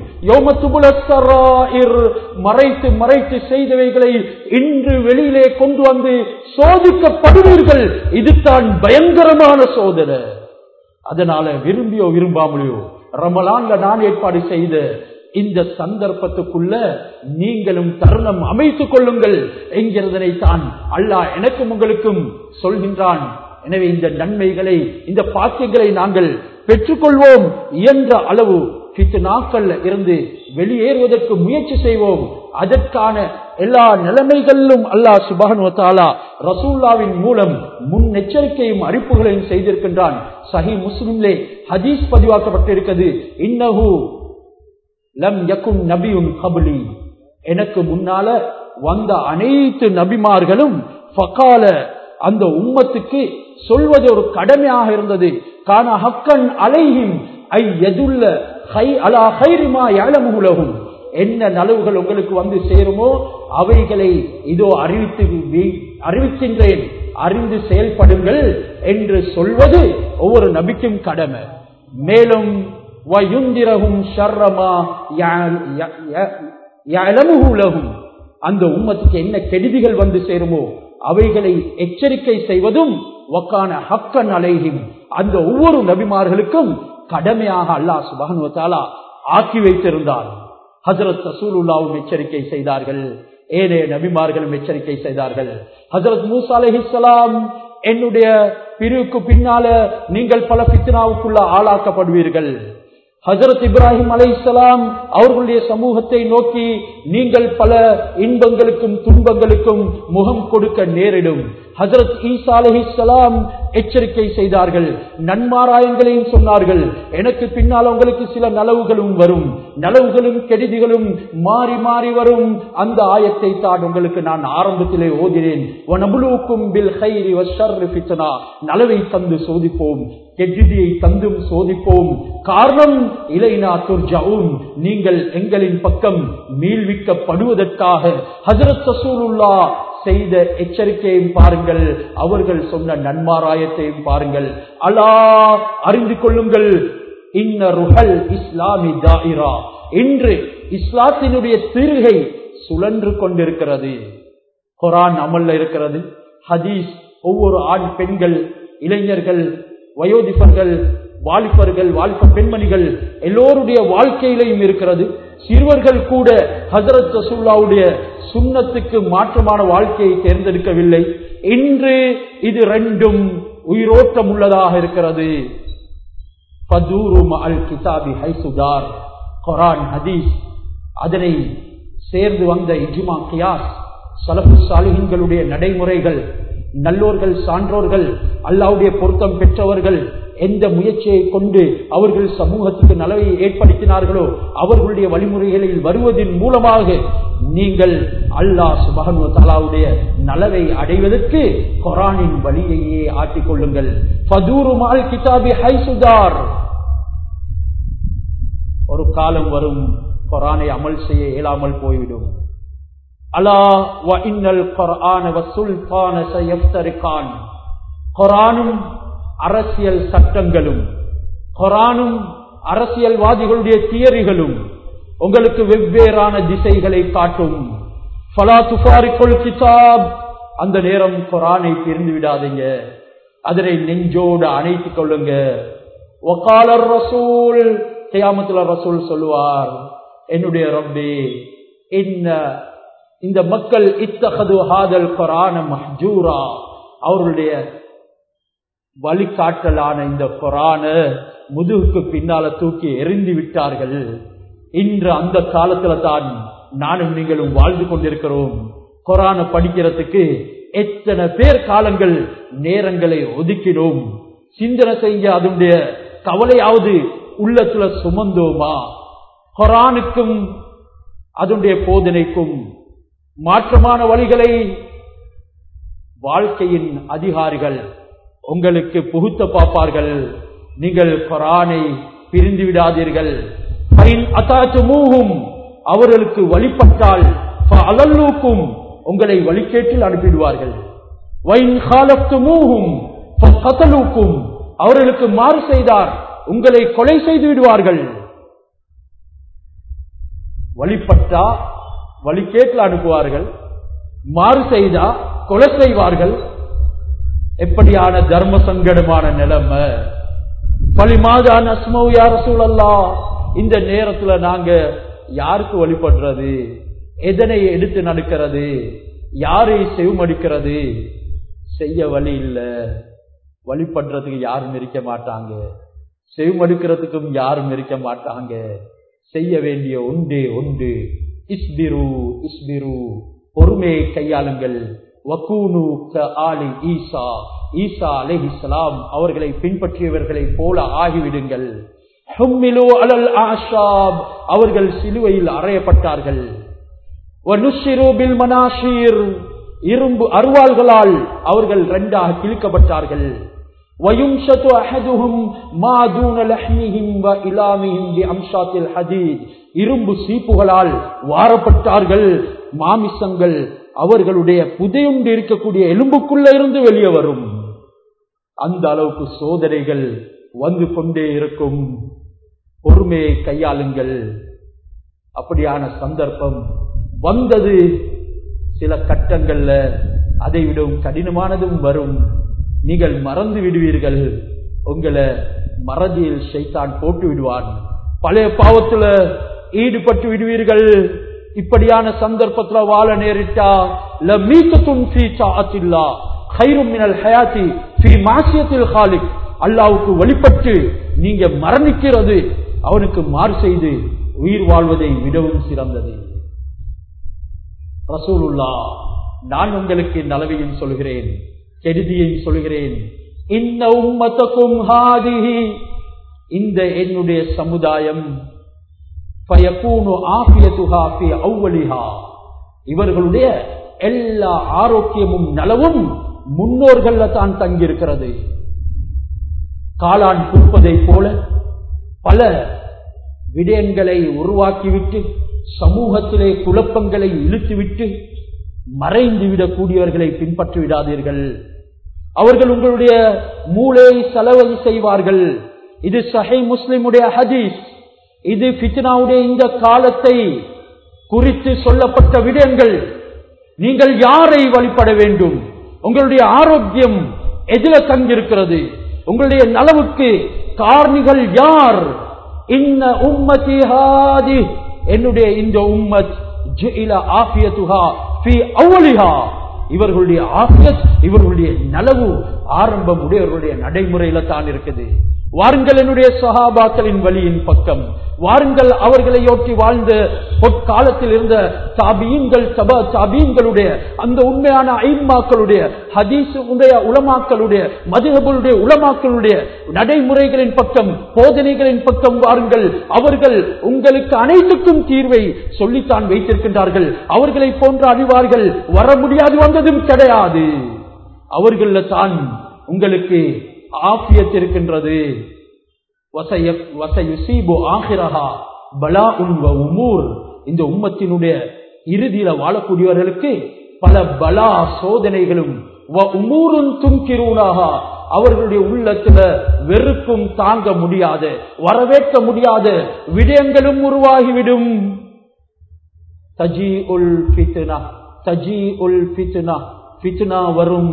மறைத்து மறைத்து செய்தவைகளை இன்று வெளியிலே கொண்டு வந்து சோதிக்கப்படுவீர்கள். இதுதான் பயங்கரமான சோதனை. அதனால விரும்பியோ விரும்பாமலையோ ரமலான்ல நான் ஏற்பாடு செய்த இந்த சந்தர்ப்பத்துக்குள்ள நீங்களும் தருணம் அமைத்துக் கொள்ளுங்கள் என்கிறதனை தான் அல்லாஹ் எனக்கும் உங்களுக்கும் சொல்கின்றான். எனவே இந்த நன்மைகளை, இந்த பாக்கியங்களை நாங்கள் பெற்றுக்கொள்வோம் என்ற அளவு ஃபித்னாக்கள் இருந்து வெளியேறுவதற்கு முயற்சி செய்வோம். அதற்கான எல்லா நிலைமைகளிலும் அல்லாஹ் சுப்ஹானஹு வ தஆலா ரசூலுல்லாஹ்வின் மூலம் முன்னெச்சரிக்கையும் அறிப்புகளையும் செய்திருக்கின்றான். சஹீஹ் முஸ்லிமிலே ஹதீஸ் பதிவாக்கப்பட்டிருக்கிறது. இன்னஹு லம் யகுன் நபியுன் கப்லி, எனக்கு முன்னால வந்த அனைத்து நபிமார்களும் ஃபகால, அந்த உம்மத்துக்கு சொல்வது ஒரு கடமையாக இருந்தது. கான ஹக்கன் அலைஹிம் ஐ யதுல்ல அலா கைரி மா யஅலமுஹு லஹும், என்ன நலவுகள் உங்களுக்கு வந்து சேருமோ அவைகளை இதோ அறிவிக்கின்றேன், அறிந்து செயல்படுங்கள் என்று சொல்வது ஒவ்வொரு நபிக்கும் கடமை. மேலும் வயுந்திரஹும் ஷர்ரமா யஅலமுஹு லஹும், அந்த உம்மத்துக்கு என்ன கெடுதிகள் வந்து சேருமோ அவைகளை எச்சரிக்கை செய்வதும் வகான ஹக்கன் அலைஹிம், அந்த ஒவ்வொரு நபிமார்களுக்கும் கடமையாக அல்லாஹ் சுப்ஹானஹு வ தஆலா ஆக்கி வைத்திருந்தார். ஹஜ்ரத் ரசூலுல்லாஹ்வும் எச்சரிக்கை செய்தார்கள், ஏனைய நபிமார்களும் எச்சரிக்கை செய்தார்கள். ஹஜ்ரத் மூசா அலைஹிஸ்ஸலாம், என்னுடைய பிரிவுக்கு பின்னால நீங்கள் பல ஃபித்னாவுக்குள்ள ஆளாக்கப்படுவீர்கள். ஹஜ்ரத் இப்ராஹிம் அலைஹிஸ்ஸலாம் அவர்களுடைய சமூகத்தை நோக்கி நீங்கள் பல இன்பங்களுக்கும் துன்பங்களுக்கும் முகம் கொடுக்க நேரிடும். ஹஜ்ரத் ஈசா அலைஹிஸ்ஸலாம் எச்சரிக்கை செய்தார்கள், நன்மாராயங்களையும் சொன்னார்கள். எனக்கு பின்னால் உங்களுக்கு சில நலவுகளும் வரும், நலவுகளும் கெடுதிகளும் மாறி மாறி வரும். அந்த ஆயத்தை தான் உங்களுக்கு நான் ஆரம்பத்திலே ஓதினேன். வனபுலுக்கும் பில் கைரி வஷ்ஷர்ரி ஃபித்னா, நலவை தந்து சோதிப்போம், கெடுதியை தந்தும் சோதிப்போம். காரணம் இலைனா துர்ஜஊன், நீங்கள் எங்களின் பக்கம் மீள்விக்கப்படுவதற்காக. ஹஜ்ரத் ரசூலுல்லாஹ் செய்த எச்சரிக்கையும் பாருங்கள், அவர்கள் சொன்ன நன்மாராயத்தையும் பாருங்கள். அலா, அறிந்து கொள்ளுங்கள், இன்ன ருஹல் இஸ்லாமி தாயிரா, இன்று இஸ்லாத்தினுடைய திருகை சுழன்று கொண்டிருக்கிறது. குர்ஆன் அமல்ல இருக்கிறது, ஹதீஸ் ஒவ்வொரு ஆண் பெண்கள், இளைஞர்கள், வயோதிபர்கள், வாலிபர்கள், வாலிப பெண்மணிகள் எல்லோருடைய வாழ்க்கையிலையும் இருக்கிறது. சிறுவர்கள் கூட ஹஜ்ரத் ரசூலுல்லாஹ்வுடைய சுன்னத்துக்கு மாற்றமான வாழ்க்கையை தேர்ந்தெடுக்கவில்லை. இன்று இது ரெண்டும் உயிரோட்டம் உள்ளதாக இருக்கிறது. ஃபதூரு மஅல் கிதாபி ஹைசுதார், குர்ஆன் ஹதீஸ் அதனை சேர்ந்து வந்த இஜ்மா கியாஸ், ஸலஃபுஸ் ஸாலிஹீன்களுடைய நடைமுறைகள், நல்லோர்கள் சான்றோர்கள் அல்லாஹ்வுடைய பொருத்தம் பெற்றவர்கள் எந்த முயற்சியை கொண்டு அவர்கள் சமூகத்துக்கு நலவை ஏற்படுத்தினார்களோ அவர்களுடைய வழிமுறைகளில் வருவதன் மூலமாக நீங்கள் அல்லாஹ் சுப்ஹானஹு வ தஆலாவுடைய நலவை அடைவதற்கு குர்ஆனின் வழியையே ஆட்டிக் கொள்ளுங்கள். ஃபதூரு மஅல் கிதாபி ஹைசுதார், ஒரு காலம் வரும் குர்ஆனை அமல் செய்ய இயலாமல் போய்விடும். அலா வ இன்னல் குர்ஆன வ சுல்தான சயஃப்தரிகான், குர்ஆனும் அரசியல் சட்டங்களும், குர்ஆனும் அரசியல்வாதிகளுடைய தியரிகளும் உங்களுக்கு வெவ்வேறான திசைகளை காட்டும். ஃபலா துஃபாரிகுல் கிதாப், அந்த நேரம் குர்ஆனை பிரிந்து விடாதீங்க, அதனை நெஞ்சோடு அணைத்துக் கொள்ளுங்க. வகாலர் ரசூல், கியாமத்துல ரசூல் சொல்லுவார், என்னுடைய ரப்பே, இந்த மக்கள் இத்தகது ஹாதல் குர்ஆன மஹ்ஜூரா, அவர்களுடைய வழிகாட்டலான இந்த குர்ஆன முதுகுக்கு பின்னால தூக்கி எறிந்து விட்டார்கள். இன்று அந்த காலத்துல தான் நானும் நீங்களும் வாழ்ந்து கொண்டிருக்கிறோம். குர்ஆனை படிக்கிறதுக்கு எத்தனை பேர் காலங்கள் நேரங்களை ஒதுக்கினோம். சிந்தனை செய்ய அதனுடைய கவலையாவது உள்ளத்துல சுமந்தோமா? குர்ஆனுக்கும் அதனுடைய போதனைக்கும் மாற்றமான வழிகளை வாழ்க்கையின் அதிகாரிகள் உங்களுக்கு புகுத்த பார்ப்பார்கள். நீங்கள் குர்ஆனை பிரிந்து விடாதீர்கள். அவர்களுக்கு வழிபட்டால் ஃபஅலல்லூக்கும், உங்களை வழிகேட்டில் அனுப்பிடுவார்கள். வைன் காலத்துமூஹும் ஃபகதலூக்கும், அவர்களுக்கு மாறு செய்தார் உங்களை கொலை செய்து விடுவார்கள். வழிபட்டா வழிகேட்டில் அனுப்புவார்கள், மாறு செய்தா கொலை செய்வார்கள். எப்படியான தர்ம சங்கடமான நிலைமை! பலிமாதான் அஸ்மௌ யா ரசூலல்லாஹ், இந்த நேரத்துல நாங்க யாருக்கு வழிபடுறது, எதனை எடுத்து நடக்கிறது, யாரை செவமடிக்கிறது? செய்ய வழி இல்ல. வழிபடுறதுக்கு யாரும் இருக்க மாட்டாங்க, செவமடிக்கிறதுக்கும் யாரும் இருக்க மாட்டாங்க. செய்ய வேண்டிய ஒன்றே ஒன்று, இஸ்பிரு இஸ்பிரு, பொறுமையை கையாளுங்கள். வகூனு கஆலி ஈசா, ஈசா அலைஹிஸ்ஸலாம் அவர்களை பின்பற்றியவர்களை போல ஆகிவிடுங்கள். ஹும்மிலு அலல் ஆஷாப், அவர்கள் சிலுவையில் அறையப்பட்டார்கள். வனுஷிரு பில் மனாஷிர், இரும்பு அருவாள்களால் அவர்கள் இரண்டாக கிழிக்கப்பட்டார்கள். வயும்ஷது அஹதுஹும் மா தூன லஹ்மிஹிம் வ இலாமிஹிம் பி அம்ஷாத்தில் ஹதீத், இரும்பு சீப்புகளால் வாரப்பட்டார்கள். மாமிசங்கள் அவர்களுடைய புதையுண்டு இருக்கக்கூடிய எலும்புக்குள்ள இருந்து வெளியே வரும். அந்த அளவுக்கு சோதனைகள் வந்து கொண்டே இருக்கும். பொறுமையை கையாளுங்கள். அப்படியான சந்தர்ப்பம் வந்தது. சில கட்டங்கள்ல அதை விடவும் கடினமானதும் வரும். நீங்கள் மறந்து விடுவீர்கள். உங்களை மறதியில் ஷைத்தான் போட்டு விடுவான். பழைய பாவத்துல ஈடுபட்டு விடுவீர்கள். இப்படியான சந்தர்ப்பத்தில் வாழ நேரிட்டா லமீதத்துன் ஃபீ தாஅத்தில்லாஹ் கைரும் மினல் ஹயாத்தி ஃபீ மாசியத்தில் காலிக், அல்லாஹ்வுக்கு வழிபட்டு நீங்க மரணிக்கிறது, அவனுக்கு மாறு செய்து உயிர் வாழ்வதை விடவும் சிறந்தது. ரசூலுல்லாஹ், நான் உங்களுக்கு நலவையும் சொல்கிறேன், கெடுதியையும் சொல்கிறேன். இன்ன உம்மத்தகும் ஹாதிஹி, இந்த என்னுடைய சமுதாயம், ஃபயகூனு ஆஃபியதுஹா ஃபீ அவ்வலிஹா, இவர்களுடைய எல்லா ஆரோக்கியமும் நலவும் முன்னோர்கள்ல தான் தங்கியிருக்கிறது. காளான் பூப்பதை போல பல விடயங்களை உருவாக்கிவிட்டு சமூகத்திலே குழப்பங்களை இழுத்துவிட்டு மறைந்துவிடக்கூடியவர்களை பின்பற்றி விடாதீர்கள். அவர்கள் உங்களுடைய மூளையை செலவு செய்வார்கள். இது சஹீஹ் முஸ்லிமுடைய ஹதீஸ். இது ஃபித்னாவுடைய இந்த காலத்தை குறித்து சொல்லப்பட்ட விடயங்கள். நீங்கள் யாரை வழிபட வேண்டும், உங்களுடைய ஆரோக்கியம் எதில தங்கியிருக்கிறது, உங்களுடைய நலவுக்கு காரணிகள் யார்? இன்ன உம்மதி ஹாதி, என்னுடைய இந்த உம்மத் ஜுஇல ஆஃபியதுஹா ஃபீ அவ்வலிஹா, இவர்களுடைய ஆஃபியத், இவர்களுடைய நலவு ஆரம்பம் உடையவர்களுடைய நடைமுறையில தான் இருக்குது. வாருங்கள் என்னுடைய சஹாபாக்களின் வழியின் பக்கம், வாருங்கள் அவர்களை ஒட்டி வாழ்ந்த பொற்காலத்தில் இருந்த தாபீன்கள், தபா தாபீன்களுடைய, அந்த உண்மையான ஐம்மாக்களுடைய, ஹதீஸ் உடைய உலமாக்களுடைய, மதுஹபுடைய உலமாக்களுடைய நடைமுறைகளின் பக்கம், போதனைகளின் பக்கம் வாருங்கள். அவர்கள் உங்களுக்கு அனைத்துக்கும் தீர்வை சொல்லித்தான் வைத்திருக்கின்றார்கள். அவர்களை போன்ற அறிவார்கள் வர முடியாது, வந்ததும் கிடையாது. அவர்கள தான் உங்களுக்கு ஆஃபியத் இருக்கின்றது. இந்த உம்மத்தினுடைய இறுதியில வாழக்கூடியவர்களுக்கு பல பலா சோதனைகளும் அவர்களுடைய உள்ளத்துல வெறுக்கும் தாங்க முடியாத, வரவேற்க முடியாத விடயங்களும் உருவாகிவிடும். தஜீஉல் ஃபித்னா, தஜீஉல் ஃபித்னா, ஃபித்னா வரும்.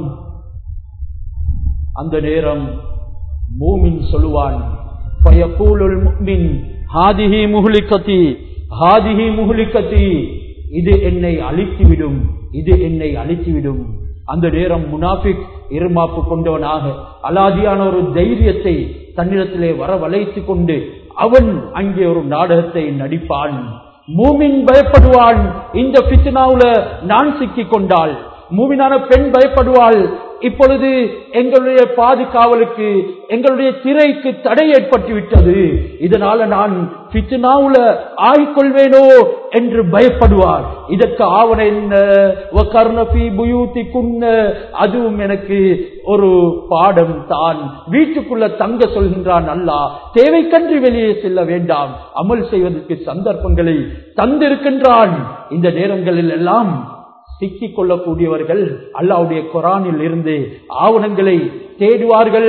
அந்த நேரம் மூமின் சொல்லுவான், ஃபயகூலுல் முஃமின் ஹாதிஹி முஹ்லிகதி, ஹாதிஹி முஹ்லிகதி, இது என்னை அழித்துவிடும், இது என்னை அழித்துவிடும். அந்த நேரம் முனாஃபிக் இருமாப்பு கொண்டவனாக அலாதியான ஒரு தைரியத்தை தன்னிடத்திலே வரவழைத்துக் கொண்டு அவன் அங்கே ஒரு நாடகத்தை நடிப்பான். மூமின் பயப்படுவான், இந்த ஃபித்னாவுல நான் சிக்கிக் கொண்டாள். மூமினான பெண் பயப்படுவாள், இப்பொழுது எங்களுடைய பாதுகாவலுக்கு, எங்களுடைய திரைக்கு தடை ஏற்பட்டு விட்டது, இதனால நான் ஃபித்னாவுல ஆய்கொள்வேனோ என்று பயப்படுவார். இதற்கு ஆவண என்ன? வகர்னஃபி புயூதிகுன்ன, அதுவும் எனக்கு ஒரு பாடம் தான். வீட்டுக்குள்ள தங்க சொல்கின்றான் அல்லாஹ், தேவைக்கன்றி வெளியே செல்ல வேண்டாம், அமல் செய்வதற்கு சந்தர்ப்பங்களை தந்திருக்கின்றான். இந்த நேரங்களில் எல்லாம் சிக்கிக் கொள்ளக்கூடியவர்கள் அல்லாஹ்வுடைய குர்ஆனில் இருந்து ஆவணங்களை தேடுவார்கள்.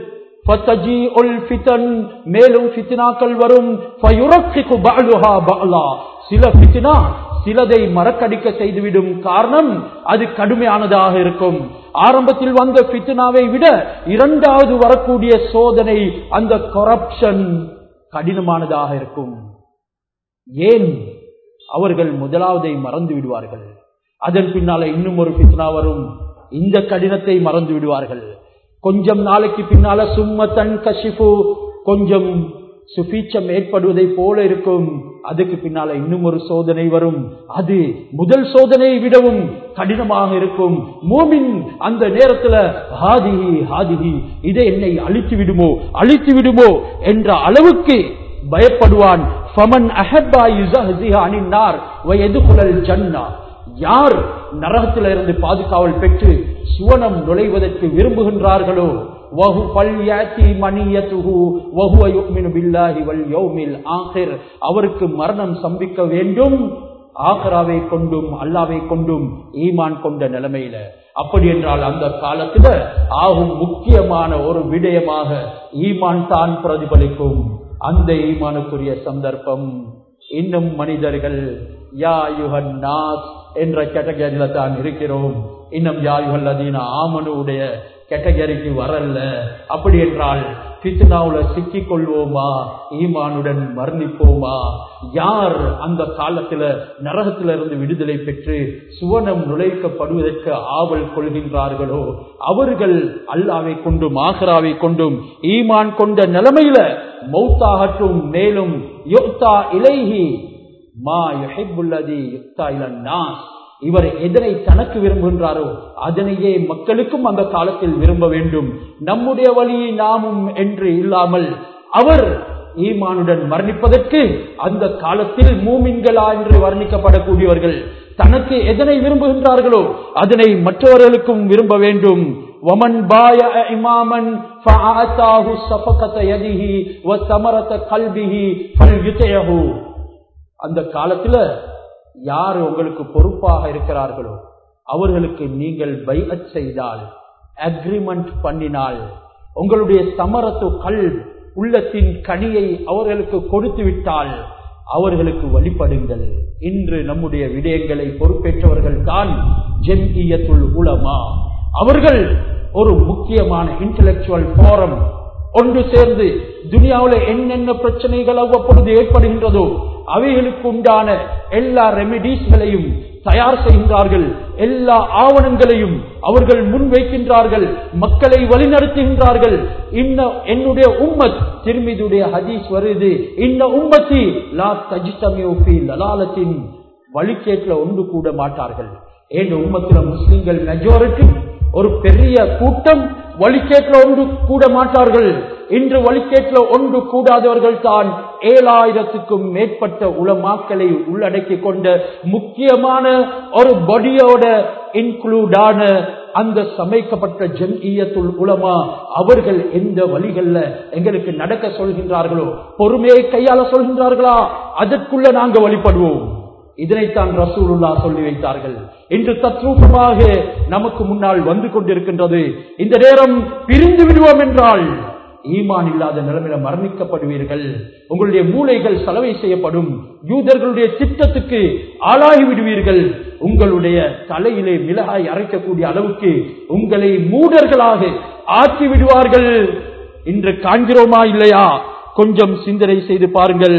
மேலும் ஃபித்னாக்கள் வரும். சில ஃபித்னா சிலதை மறக்கடிக்க செய்துவிடும். காரணம் அது கடுமையானதாக இருக்கும். ஆரம்பத்தில் வந்த ஃபித்னாவை விட இரண்டாவது வரக்கூடிய சோதனை அந்த கரப்ஷன் கடினமானதாக இருக்கும். ஏன்? அவர்கள் முதலாவதை மறந்து விடுவார்கள். அதன் பின்னால இன்னும் ஒரு ஃபித்னா வரும். இந்த கடினத்தை மறந்து விடுவார்கள். கொஞ்சம் நாளைக்கு பின்னால சும்மத்தன் கஷிஃபு, கொஞ்சம் சுபீட்சம் ஏற்படுவதை போல இருக்கும். அதுக்கு பின்னால இன்னும் ஒரு சோதனை வரும். அது முதல் சோதனையை விடவும் கடினமாக இருக்கும். மூமின் அந்த நேரத்தில் ஹாதிஹி ஹாதிஹி, இதை என்னை அழித்து விடுமோ என்ற அளவுக்கு பயப்படுவான். ஃபமன் அஹப்பா யுஸஹ்ஸிஹ அனின் நார் வ யதுகுலல் ஜன்னah, யார் நரகத்திலிருந்து பாதுகாவல் பெற்று சுவனம் நுழைவதற்கு விரும்புகின்றார்களோ வஹு ஃபல்யதி மனியதுஹு வஹுவ யுமினு பில்லாஹி வல் யௌமில் ஆகிர், அவருக்கு மரணம் சம்பிக்க வேண்டும் ஆகிராவை கொண்டும் அல்லாஹ்வை கொண்டும் ஈமான் கொண்ட நிலைமையில. அப்படி என்றால் அந்த காலத்துல ஆகும் முக்கியமான ஒரு விடயமாக ஈமான் தான் பிரதிபலிக்கும். அந்த ஈமானுக்குரிய சந்தர்ப்பம் இன்னும் மனிதர்கள் யா யுஹன் நாஸ் என்ற கேட்டகரியில தான் இருக்கிறோம். இன்னும் யா யுஹல் லதீன ஆமனுடைய கேட்டகரிக்கு வரல. அப்படி என்றால் ஃபித்னாவுல சிக்கிக் கொள்வோமா, ஈமானுடன் மரணிப்போமா? யார் அந்த காலத்துல நரகத்திலிருந்து விடுதலை பெற்று சுவனம் நுழைக்கப்படுவதற்கு ஆவல் கொள்கின்றார்களோ அவர்கள் அல்லாஹ்வை கொண்டும் ஆகிராவை கொண்டும் ஈமான் கொண்ட நிலைமையில மௌத்தாகட்டும். மேலும் யுக்தா இலைஹி மா யுஹிப்புல்லதி யுக்தா இலன் நாஸ், இவர் எதனை தனக்கு விரும்புகின்றாரோ அதனையே மக்களுக்கும் அந்த காலத்தில் விரும்ப வேண்டும். நம்முடைய வழியை நாமும் என்று இல்லாமல் அவர் ஈமானுடன் மரணிப்பதற்கு அந்த காலத்தில் மூமின்களா என்று வர்ணிக்கப்படக்கூடியவர்கள் தனக்கு எதனை விரும்புகின்றார்களோ அதனை மற்றவர்களுக்கும் விரும்ப வேண்டும். வமன் பாய இமாமன் ஃபஅதாஹு ஸஃபகத யதிஹி வ ஸமரத கல்பிஹி ஃபல்யுதயஹு, அந்த காலத்துல யார் உங்களுக்கு பொறுப்பாக இருக்கிறார்களோ அவர்களுக்கு நீங்கள் பைஅத் செய்தால், அக்ரிமெண்ட் பண்ணினால், உங்களுடைய சமரத்து கல்ப் உள்ளத்தின் கனியை அவர்களுக்கு கொடுத்து விட்டால் அவர்களுக்கு வழிபடுங்கள். இன்று நம்முடைய விடயங்களை பொறுப்பேற்றவர்கள் தான் ஜம்இய்யத்துல் உலமா. அவர்கள் ஒரு முக்கியமான இன்டலெக்சுவல் போரம் ஒன்று சேர்ந்து துனியாவில் என்னென்ன பிரச்சனைகள் அவ்வப்பொழுது ஏற்படுகின்றதோ அவைகளுக்கு உண்டான எல்லா ரெமிடிஸ்களையும் தயார் செய்கின்றார்கள். எல்லா ஆவணங்களையும் அவர்கள் முன்வைக்கின்றார்கள். மக்களை வழிநடத்துகின்றார்கள். என்னுடைய உம்மத், திர்மிதியுடைய ஹதீஸ் வருது, இன்ன உம்மத்தி லா தஜ்தமிஉ ஃபீ லலாலத்தின், வழிகேட்டில் ஒன்று கூட மாட்டார்கள். ஏன் உம்மத்தில முஸ்லிம்கள் மெஜாரிட்டி, ஒரு பெரிய கூட்டம் வழிகேட்டில் ஒன்று கூட மாட்டார்கள். இன்று வழிகேட்டில் ஒன்று கூடாதவர்கள் தான் 7000க்கும் மேற்பட்ட உலமாக்களை உள்ளடக்கி கொண்ட முக்கியமான ஒரு பாடியோட இன்க்ளூடான அந்த சமைக்கப்பட்ட ஜம்இய்யத்துல் உலமா. அவர்கள் எந்த வழிகள்ல எங்களுக்கு நடக்க சொல்கின்றார்களோ, பொறுமையை கையாள சொல்கின்றார்களா, அதற்குள்ள நாங்க வழிபடுவோம். இதனைத்தான் ரசூலுல்லாஹ் சொல்லி வைத்தார்கள். இன்று தத்ரூபமாக நமக்கு முன்னால் வந்து கொண்டிருக்கின்றது. இந்த நேரம் பிரிந்து விடுவோம் என்றால் ஈமான் இல்லாத நிலைமையில மரணிக்கப்படுவீர்கள். உங்களுடைய மூளைகள் சலவை செய்யப்படும். யூதர்களுடைய திட்டத்துக்கு ஆளாகி விடுவீர்கள். உங்களுடைய தலையிலே மிளகாய் அரைக்கக்கூடிய அளவுக்கு உங்களை மூடர்களாக ஆக்கி விடுவார்கள். இன்று காண்கிறோமா இல்லையா? கொஞ்சம் சிந்தனை செய்து பாருங்கள்.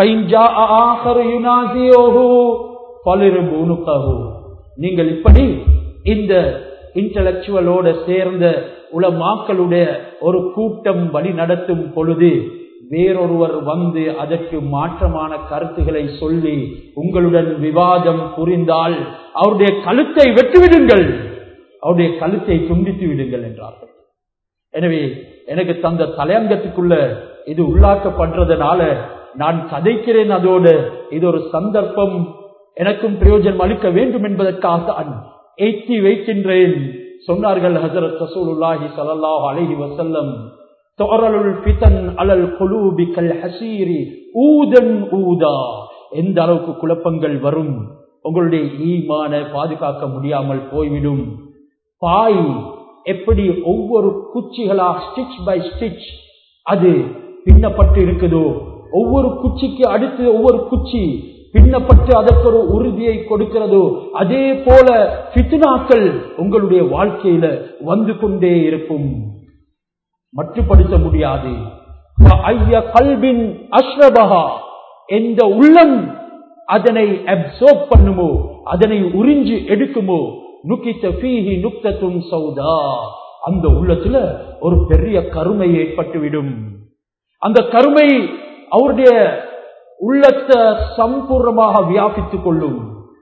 நீங்கள் இப்படி இந்த இன்டலெக்சுவலோட சேர்ந்த உலமாக்களுடைய ஒரு கூட்டம் வழி நடத்தும் பொழுது வேறொருவர் வந்து அதற்கு மாற்றமான கருத்துக்களை சொல்லி உங்களுடன் விவாதம் புரிந்தால் அவருடைய கழுத்தை வெட்டிவிடுங்கள், அவருடைய கழுத்தை துண்டித்து விடுங்கள் என்றார்கள். எனவே எனக்கு தந்த தலையங்கத்துக்குள்ள இது உள்ளாக்கப்படுறதுனால நான் கதைக்கிறேன். அதோடு இது ஒரு சந்தர்ப்பம், எனக்கும் பிரயோஜனம் அளிக்க வேண்டும் என்பதற்காக ஏற்றி வைக்கின்றேன். சொன்னார்கள் ஹஜ்ரத் ரசூலுல்லாஹி ஸல்லல்லாஹு அலைஹி வஸல்லம், துஅரலுல் ஃபிதன் அலல் குலூபி கல் ஹஸீரி ஊதன் ஊதா. எந்த அளவுக்கு குழப்பங்கள் வரும், உங்களுடைய ஈமான பாதுகாக்க முடியாமல் போய்விடும். பாய் எப்படி ஒவ்வொரு குச்சிகளா ஸ்டிச் பை ஸ்டிச் அது பின்னப்பட்டு இருக்குதோ, ஒவ்வொரு குச்சிக்கு அடுத்து ஒவ்வொரு குச்சி பின்னப்பட்டு அதற்கு ஒரு உறுதியை கொடுக்கிறதோ, அதே போல ஃபித்னாக்கள் உங்களுடைய வாழ்க்கையில வந்து கொண்டே இருக்கும், மட்டுப்படுத்த முடியாது. எந்த உள்ளம் அதனை அப்சர்வ் பண்ணுமோ, அதனை உறிஞ்சி எடுக்குமோ, நுக்கித்த ஃபீஹி நுக்தத்துன் சௌதா, அந்த உள்ளத்துல ஒரு பெரிய கருமை ஏற்பட்டுவிடும். அந்த கருமை அவருடைய உள்ளத்தை சம்பூர்ணமாக வியாபித்துக் கொள்ளும்.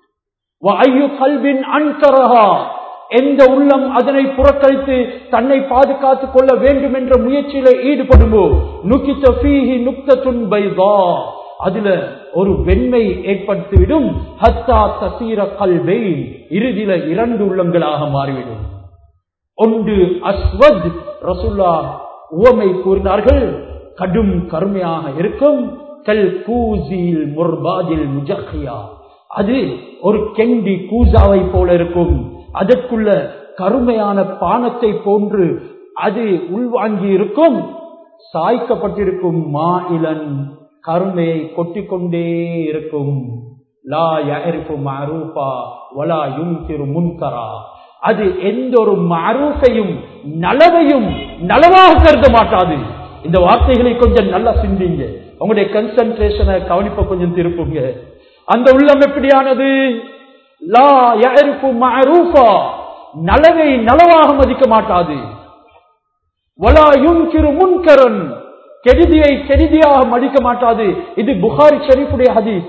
எந்த உள்ளம் அதனை புறக்கணித்து தன்னை பாதுகாத்துக் கொள்ள வேண்டும் என்ற முயற்சியில ஈடுபடுமோ, நுக்கித்த ஃபீஹி நுக்தத்துன் பைதா, அதுல ஒரு வெண்மை ஏற்படுத்திவிடும். ஹத்தா தசீர கல்பைன், இறுதியில 2 உள்ளங்களாக மாறிவிடும். ஒன்று அஸ்வத், ரசூலுல்லாஹ் உவமை கூறினார்கள், கடும் கருமையாக இருக்கும். கல் கூசில் முர்பாதில் முஜஹியா, அது ஒரு கெண்டி கூசாவை போல இருக்கும். அதற்குள்ள கருமையான பானத்தை போன்று அது உள்வாங்கி இருக்கும், சாய்க்கப்பட்டிருக்கும். மாஇலன், கருமையை கொட்டிக்கொண்டே இருக்கும். லா யஅரிஃபு மஅரூஃபா வலா யுன்கிரு முன்கரா, அது எந்த ஒரு மஅரூஃபையும் நலவையும் நலவாக கருத மாட்டாது. இந்த வார்த்தைகளை கொஞ்சம் நல்லா சிந்திங்க, உங்களுடைய கன்சன்ட்ரேஷனை கவனிப்ப கொஞ்சம் திருப்புங்க. அந்த உள்ளம் எப்படியானது? லா யஅரிஃபு மஅரூஃபா, நலவை நலவாக மதிக்க மாட்டாது. வலா யுன்கிரு முன்கரன், கெடுதியை கெடுதியாக மதிக்க மாட்டாது. இது புகாரி ஷரீஃபுடைய ஹதீஸ்.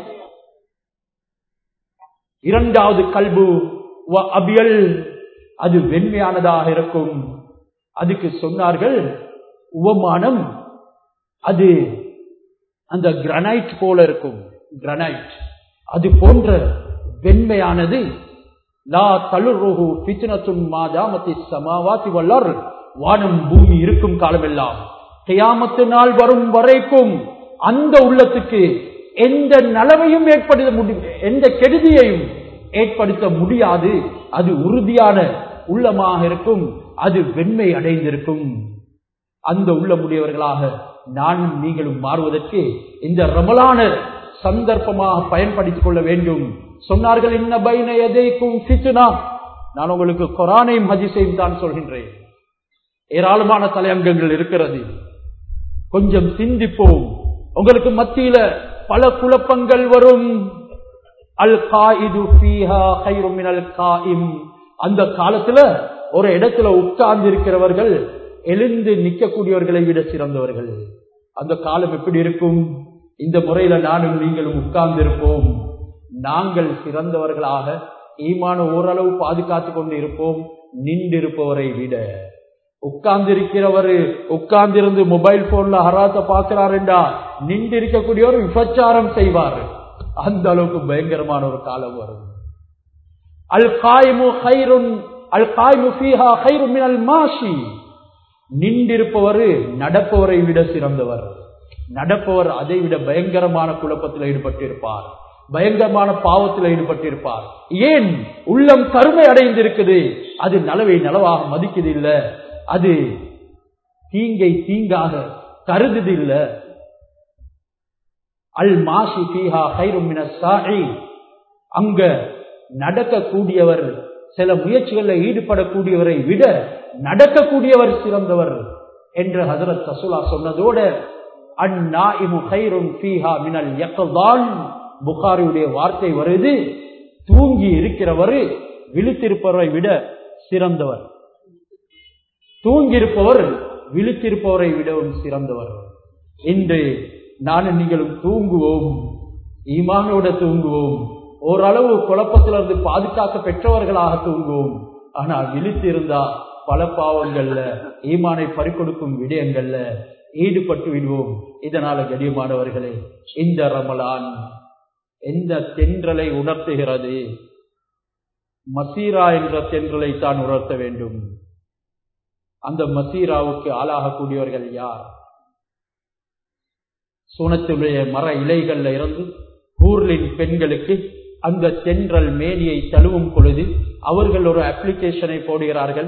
இரண்டாவது கல்பு வ அபியல், அது வெண்மையானதாக இருக்கும். அதுக்கு சொன்னார்கள் உவமானம், அது அந்த கிரானைட் போல இருக்கும். கிரானைட் அது போன்ற வெண்மையானது. லா தலுருஹு ஃபித்னத்துன் மாதாமத்தி ஸமாவாதி வல் அர்த், வானம் பூமி இருக்கும் காலமெல்லாம் கியாமத்து நாள் வரும் வரைக்கும் அந்த உள்ளத்துக்கு எந்த நலவையும் ஏற்படுத்த முடியும், எந்த கெடுதியையும் ஏற்படுத்த முடியாது. அது உறுதியான உள்ளமாக இருக்கும், அது வெண்மை அடைந்திருக்கும். அந்த உள்ளமுடையவர்களாக நானும் நீங்களும் மாறுவதற்கு இந்த ரமலான சந்தர்ப்பமாக பயன்படுத்திக் கொள்ள வேண்டும். சொன்னார்கள், இன்ன பைன யதைக்கும் ஃபித்னா. நான் உங்களுக்கு குர்ஆனையும் ஹதீஸையும் தான் சொல்கின்றேன். ஏராளமான தலையங்கங்கள் இருக்கிறது, கொஞ்சம் சிந்திப்போம். உங்களுக்கு மத்தியில பல குழப்பங்கள் வரும். அல் காயிது ஃபீஹா கைரும் மினல் காயிம், அந்த காலத்துல ஒரு இடத்துல உட்கார்ந்து இருக்கிறவர்கள் எழுந்து நிற்கக்கூடியவர்களை விட சிறந்தவர்கள். அந்த காலம் எப்படி இருக்கும்? இந்த முறையில நானும் நீங்களும் உட்கார்ந்து இருப்போம். நாங்கள் சிறந்தவர்களாக ஈமான ஓரளவு பாதுகாத்துக் கொண்டு இருப்போம், நின்றிருப்பவரை விட. உட்கார்ந்திருக்கிறவர் உட்கார்ந்திருந்து மொபைல் போன்ல ஹராத்த பார்க்கிறார் என்றா, நின்று இருக்கக்கூடியவர் விபச்சாரம் செய்வார். அந்த அளவுக்கு பயங்கரமான ஒரு காலம் வரும். அல் காயிமு கைருன், அல் காயிமு ஃபீஹா கைரும் மினல் மாஷி, நின்றிருப்பவர் நடப்பவரை விட சிறந்தவர். நடப்பவர் அதை விட பயங்கரமான குழப்பத்தில் ஈடுபட்டிருப்பார், பயங்கரமான பாவத்தில் ஈடுபட்டிருப்பார். ஏன்? உள்ளம் கருமை அடைந்திருக்குது, அது நலவை நலவாக மதிக்குது இல்ல, அது தீங்கை தீங்காக கருதுது இல்ல. அல் மாஷி ஃபீஹா கைரும் மினஸ் சாஇ, அங்க நடக்கக்கூடியவர், சில முயற்சிகளில் ஈடுபடக்கூடியவரை விட நடக்கக்கூடியவர் சிறந்தவர் என்று ஹஜ்ரத் ரசூலுல்லாஹ் சொன்னதோட அந்நாயிமு கைரும் ஃபீஹா மினல் யக்தான், புகாரியுடைய வார்த்தை வருது, தூங்கி இருக்கிறவர் விழித்திருப்பவரை விட சிறந்தவர். தூங்கியிருப்பவர் விழித்திருப்பவரை விடவும் சிறந்தவர். இன்று நானும் நீங்களும் தூங்குவோம், ஈமானோட தூங்குவோம், ஓரளவு குழப்பத்திலிருந்து பாதுகாக்க பெற்றவர்களாக தூங்குவோம். ஆனால் விழித்திருந்தா பல பாவங்கள்ல, ஈமானை பறிகொடுக்கும் விடயங்கள்ல ஈடுபட்டு விடுவோம். இதனால கண்ணியமானவர்களே, இந்த ரமலான் எந்த தென்றலை உணர்த்துகிறது? மசீரா என்ற தென்றலை தான் உணர்த்த வேண்டும். அந்த மசீராவுக்கு ஆளாகக்கூடியவர்கள் யார்? சூனத்துடைய மர இலைகள்ல இருந்து ஊர்லின் பெண்களுக்கு அந்த தென்றல் மேனியை தழுவும் பொழுது அவர்கள் ஒரு அப்ளிகேஷனை போடுகிறார்கள்,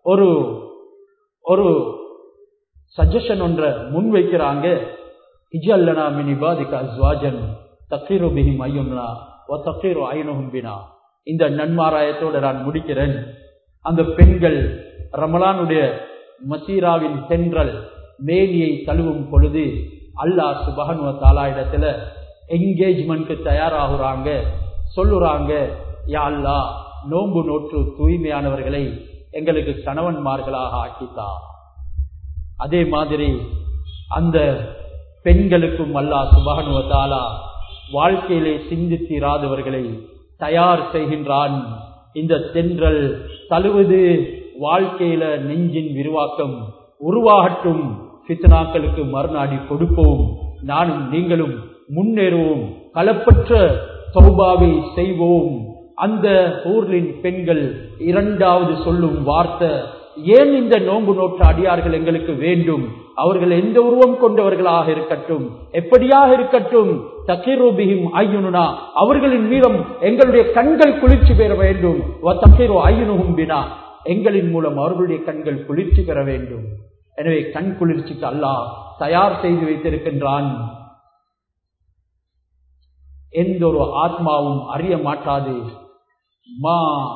ஒரு சஜஷன் ஒன்றை முன்வைக்கிறாங்க. இஜல்லனா மின் இபாதிக அஸ்வாஜன் தக்ஹீரு பிஹிம் அய்யுன்னா வ தக்ஹீரு ஐனுஹும் பினா. இந்த நன்மாராயத்தோடு நான் முடிக்கிறேன். அந்த பெண்கள் ரமலானுடைய மசீராவின் தென்றல் மேனியை தழுவும் பொழுது அல்லாஹ் சுப்ஹானஹு வ தஆலா இடத்துல என்கேஜ்மெண்ட்க்கு தயாராகுறாங்க. சொல்லுறாங்க, யா அல்லாஹ், நோன்பு நோற்று தூய்மையானவர்களை எங்களுக்கு கணவன்மார்களாக ஆக்கித்தா. அதே மாதிரி அந்த பெண்களுக்கும் அல்லாஹ் சுப்ஹானஹு வ தஆலா வாழ்க்கையிலே சிந்தித்திராதவர்களை தயார் செய்கின்றான். இந்த தென்றல் தழுவது வாழ்க்கையில நெஞ்சின் விரிவாக்கம் உருவாகட்டும், ஃபித்னாக்களுக்கு மறுநாடி கொடுப்போம், நானும் நீங்களும் முன்னேறுவோம், களப்பற்ற தௌபாவை செய்வோம். அந்த ஊர்லின் பெண்கள் இரண்டாவது சொல்லும் வார்த்தை, ஏன் இந்த நோன்பு நோற்ற அடியார்கள் எங்களுக்கு வேண்டும், அவர்கள் எந்த உருவம் கொண்டவர்களாக இருக்கட்டும், எப்படியாக இருக்கட்டும், தக்ஹீரு பிஹிம் அய்யுனா, அவர்களின் மீதும் எங்களுடைய கண்கள் குளிர்ச்சி பெற வேண்டும், வ தக்ஹீரு அய்யுனுஹும் பினா, எங்களின் மூலம் அவர்களுடைய கண்கள் குளிர்ச்சி பெற வேண்டும். எனவே கண் குளிர்ச்சிக்கு அல்லாஹ் தயார் செய்து வைத்திருக்கின்றான். எந்த ஒரு ஆத்மாவும் அறிய மாட்டாது. மா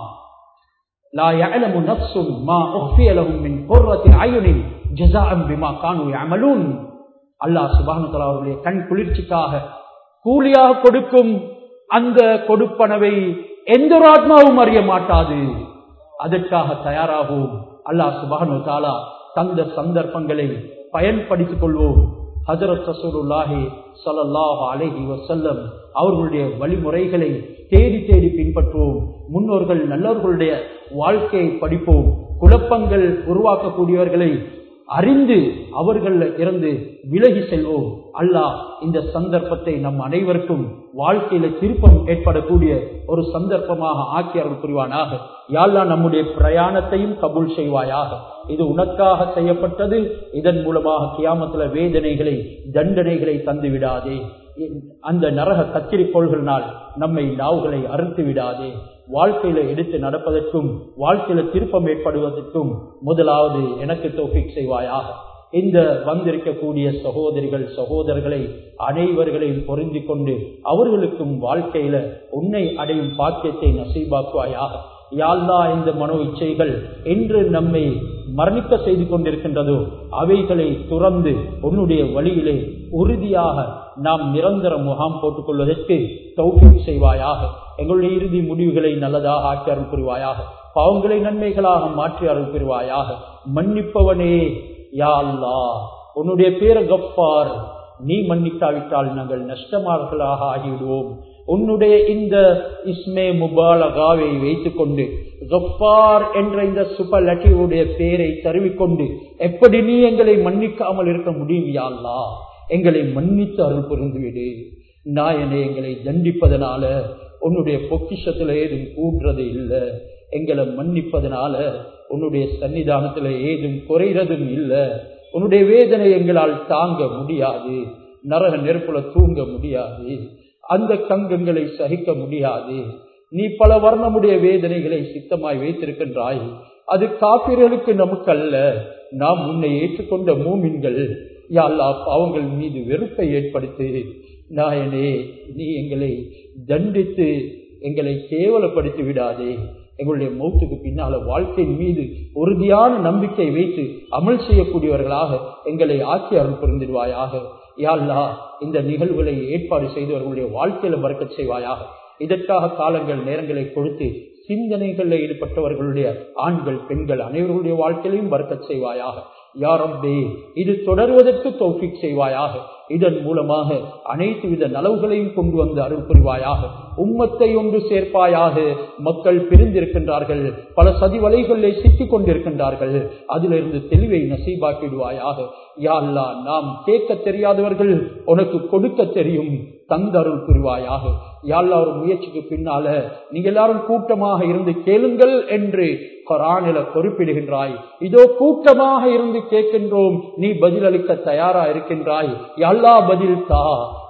லா யஅலமு நஃப்ஸுன் மா உஃபிய லஹும் மின் குர்ரத்தி அயுனின் ஜஸாஅன் பிமா கானூ யஅமலூன். அல்லாஹ் சுப்ஹானஹு வ தஆலா அவர்களுடைய கண் குளிர்ச்சிக்காக கூலியாக கொடுக்கும் அந்த கொடுப்பனவை எந்த ஒரு ஆத்மாவும் அறிய மாட்டாது. அதற்காக தயாராகும். அல்லாஹ் சுப்ஹானஹு வ தஆலா தந்த சந்தர்ப்பங்களை பயன்படுத்திக் கொள்வோம். ஹஜ்ரத் ரசூலுல்லாஹி ஸல்லல்லாஹு அலைஹி வஸல்லம் அவர்களுடைய வழிமுறைகளை தேடி தேடி பின்பற்றுவோம். முன்னோர்கள் நல்லவர்களுடைய வாழ்க்கையை படிப்போம். குழப்பங்கள் உருவாக்கக்கூடியவர்களை அறிந்து அவர்கள் இருந்து விலகி செல்வோம். அல்லாஹ் இந்த சந்தர்ப்பத்தை நம் அனைவருக்கும் வாழ்க்கையில திருப்பம் ஏற்படக்கூடிய ஒரு சந்தர்ப்பமாக ஆக்கி அருள் புரிவானாக. யா அல்லாஹ், நம்முடைய பிரயாணத்தையும் கபூல் செய்வாயாக. இது உனக்காக செய்யப்பட்டது. இதன் மூலமாக கியாமத்துல வேதனைகளை தண்டனைகளை தந்து விடாதே. அந்த நரக கத்திரிக்கோள்களினால் நம்மை நாவுகளை அறுத்து விடாதே. வாழ்க்கையில எடுத்து நடப்பதற்கும் வாழ்க்கையில திருப்பம் ஏற்படுவதற்கும் முதலாவது எனக்கு தௌஃபீக் செய்வாயாக. இந்த வந்திருக்கக்கூடிய சகோதரிகள் சகோதரர்களை அனைவர்களையும் பொருந்தி கொண்டு அவர்களுக்கும் வாழ்க்கையில உன்னை அடையும் பாக்கியத்தை நசீபாக்குவாயாக. யா அல்லாஹ், இந்த மனோ இச்சைகள் என்று நம்மை மரணிக்க செய்து கொண்டிருக்கின்றதோ அவைகளை துறந்து உன்னுடைய வழியிலே உறுதியாக நாம் நிரந்தர முகாம் போட்டுக் கொள்வதற்கு தௌஃபீக் செய்வாயாக. எங்களுடைய இறுதி முடிவுகளை நல்லதாக ஆக்கி அருள் புரிவாயாக. பாவங்களை நன்மைகளாக மாற்றி அருள் புரிவாயாக. மன்னிப்பவனே யா அல்லாஹ், உன்னுடைய பேர கஃபார், நீ மன்னிக்காவிட்டால் நாங்கள் நஷ்டமார்களாக ஆகிவிடுவோம். உன்னுடைய இந்த இஸ்மே முபாலகாவை வைத்துக் கொண்டு கஃபார் என்ற இந்த சுபலட்டிவுடைய பேரை தருவிக்கொண்டு எப்படி நீ எங்களை மன்னிக்காமல் இருக்க முடியும்? யா அல்லாஹ், எங்களை மன்னித்து அருள் புரிந்துவிடு. நாயனே, எங்களை தண்டிப்பதனால உன்னுடைய பொக்கிஷத்துல ஏதும் கூடுறது இல்லை. எங்களை மன்னிப்பதனால உன்னுடைய சன்னிதானத்துல ஏதும் குறைறதும் இல்லை. உன்னுடைய வேதனை எங்களால் தாங்க முடியாது. நரக நெருப்புல தூங்க முடியாது. அந்த கங்கங்களை சகிக்க முடியாது. நீ பல வர்ணமுடைய வேதனைகளை சித்தமாய் வைத்திருக்கின்றாய். அது காபிர்களுக்கு நமக்கு அல்ல. நாம் உன்னை ஏற்றுக்கொண்ட மூமின்கள். யா அல்லாஹ், பாவங்கள் மீது வெறுப்பை ஏற்படுத்தி நாயனே, நீ எங்களை தண்டித்து எங்களை கேவலப்படுத்தி விடாதே. எங்களுடைய மௌத்துக்கு பின்னால வாழ்க்கையின் மீது உறுதியான நம்பிக்கை வைத்து அமல் செய்யக்கூடியவர்களாக எங்களை ஆக்கி அருள் புரிந்திடுவாயாக. யா அல்லாஹ், இந்த நிகழ்வுகளை ஏற்பாடு செய்தவர்களுடைய வாழ்க்கையில பரக்கத் செய்வாயாக. இதற்காக காலங்கள் நேரங்களை கொடுத்து சிந்தனைகளில் ஈடுபட்டவர்களுடைய ஆண்கள் பெண்கள் அனைவர்களுடைய வாழ்க்கையிலையும் பரக்கத் செய்வாயாக. யா ரப்பே, இது தொடர்வதற்கு தௌஃபீக் செய்வாயாக. இதன் மூலமாக அனைத்து வித நலவுகளையும் கொண்டு வந்து அருள் புரிவாயாக. உம்மத்தை ஒன்று சேர்ப்பாயாக. மக்கள் பிரிந்திருக்கின்றார்கள், பல சதி வலைகளிலே சிக்கிக் கொண்டிருக்கின்றார்கள். அதிலிருந்து தெளிவை நசீபாக்கிடுவாயாக. யா அல்லாஹ், நாம் கேட்க தெரியாதவர்கள் உனக்கு கொடுக்க தெரியும், தந்தருள் புரிவாயாக. யா அல்லாஹ், ஒரு முயற்சிக்கு பின்னால நீங்க எல்லாரும் கூட்டமாக இருந்து கேளுங்கள் என்று குர்ஆனில குறிப்பிடுகின்றாய். இதோ கூட்டமாக இருந்து கேட்கின்றோம், நீ பதில் அளிக்க தயாரா இருக்கின்றாய். யா அல்லாஹ், பதில் தா.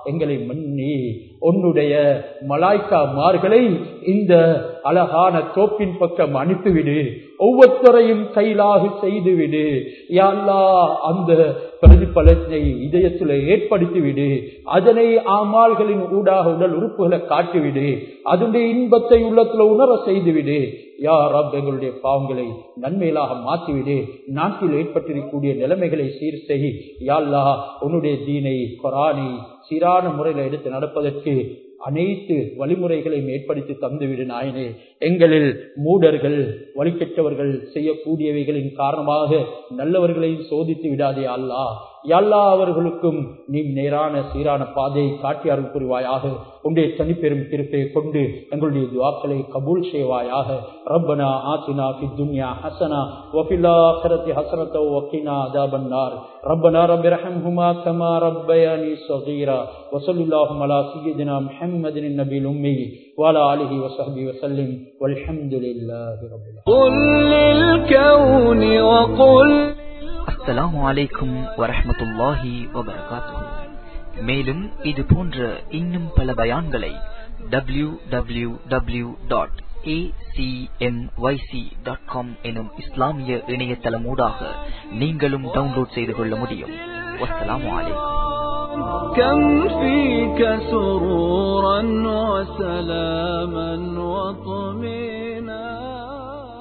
எங்களை மன்னி உன்னுடைய மலாய்க்காமார்களை இந்த அழகான தோப்பின் பக்கம் அனுப்பிவிடு, ஒவ்வொருத்தரையும் கைலாகு செய்துவிடு யா அல்லாஹ். அந்த பிரதிபலனை இதயத்தில் ஏற்படுத்திவிடு, அதனை ஆமால்களின் ஊடாக உடல் உறுப்புகளை காட்டிவிடு, அதனுடைய இன்பத்தை உள்ளத்துல உணர செய்துவிடு யா ரப். எங்களுடைய பாவங்களை நன்மையிலாக மாற்றிவிடு, நாட்டில் ஏற்பட்டிருக்கக்கூடிய நிலைமைகளை சீர் செய் யா அல்லாஹ். உன்னுடைய தீனை குர்ஆனை சீரான முறையில் எடுத்து நடப்பதற்கு அனைத்து வழிமுறைகளையும் ஏற்படுத்தி தந்துவிடு நாயனே. எங்களில் மூடர்கள் வழிகெட்டவர்கள் செய்யக்கூடியவைகளின் காரணமாக நல்லவர்களையும் சோதித்து விடாதே அல்லாஹ். யல்லா அவர்களுக்கும் நீ நேரான சீரான பாதையை காட்டி அருள் புரிவாயாக. உன்னுடைய தனிப்பெரும் கிருபையை கொண்டு எங்களுடைய துஆக்களை கபூல் செய்வாயாக. ரப்பனா ஆத்தினா ஃபித் துன்யா ஹஸனா வ ஃபில் ஆখিরাতি ஹஸனத வ கினா அஸாபன் நார். ரப்பனா ரப்பிர்ஹம்ஹுமா கமா ரப்பயானி ஸகீரா. வ ஸல்லல்லாஹு அலா சய்யிதினா முஹம்மதின் நபியில் உம்மி வ அலா ஆலிஹி வ ஸஹ்பிஹி வ ஸல்லம் வல்ஹம்துலில்லாஹி ரப்பில் ஆலமீன். குல் லில் கௌனி வ குல். அஸ்ஸலாமு அலைக்கும் வரஹ்மத்துல்லாஹி வபரகாத்துஹு. மேலும் இது போன்ற இன்னும் பல பயான்களை www.acmyc.com எனும் இஸ்லாமிய இணையதளமூடாக நீங்களும் டவுன்லோட் செய்து கொள்ள முடியும். வஸ்ஸலாமு அலைக்கும். كم فيك سرورا وسلاما وطمئنانا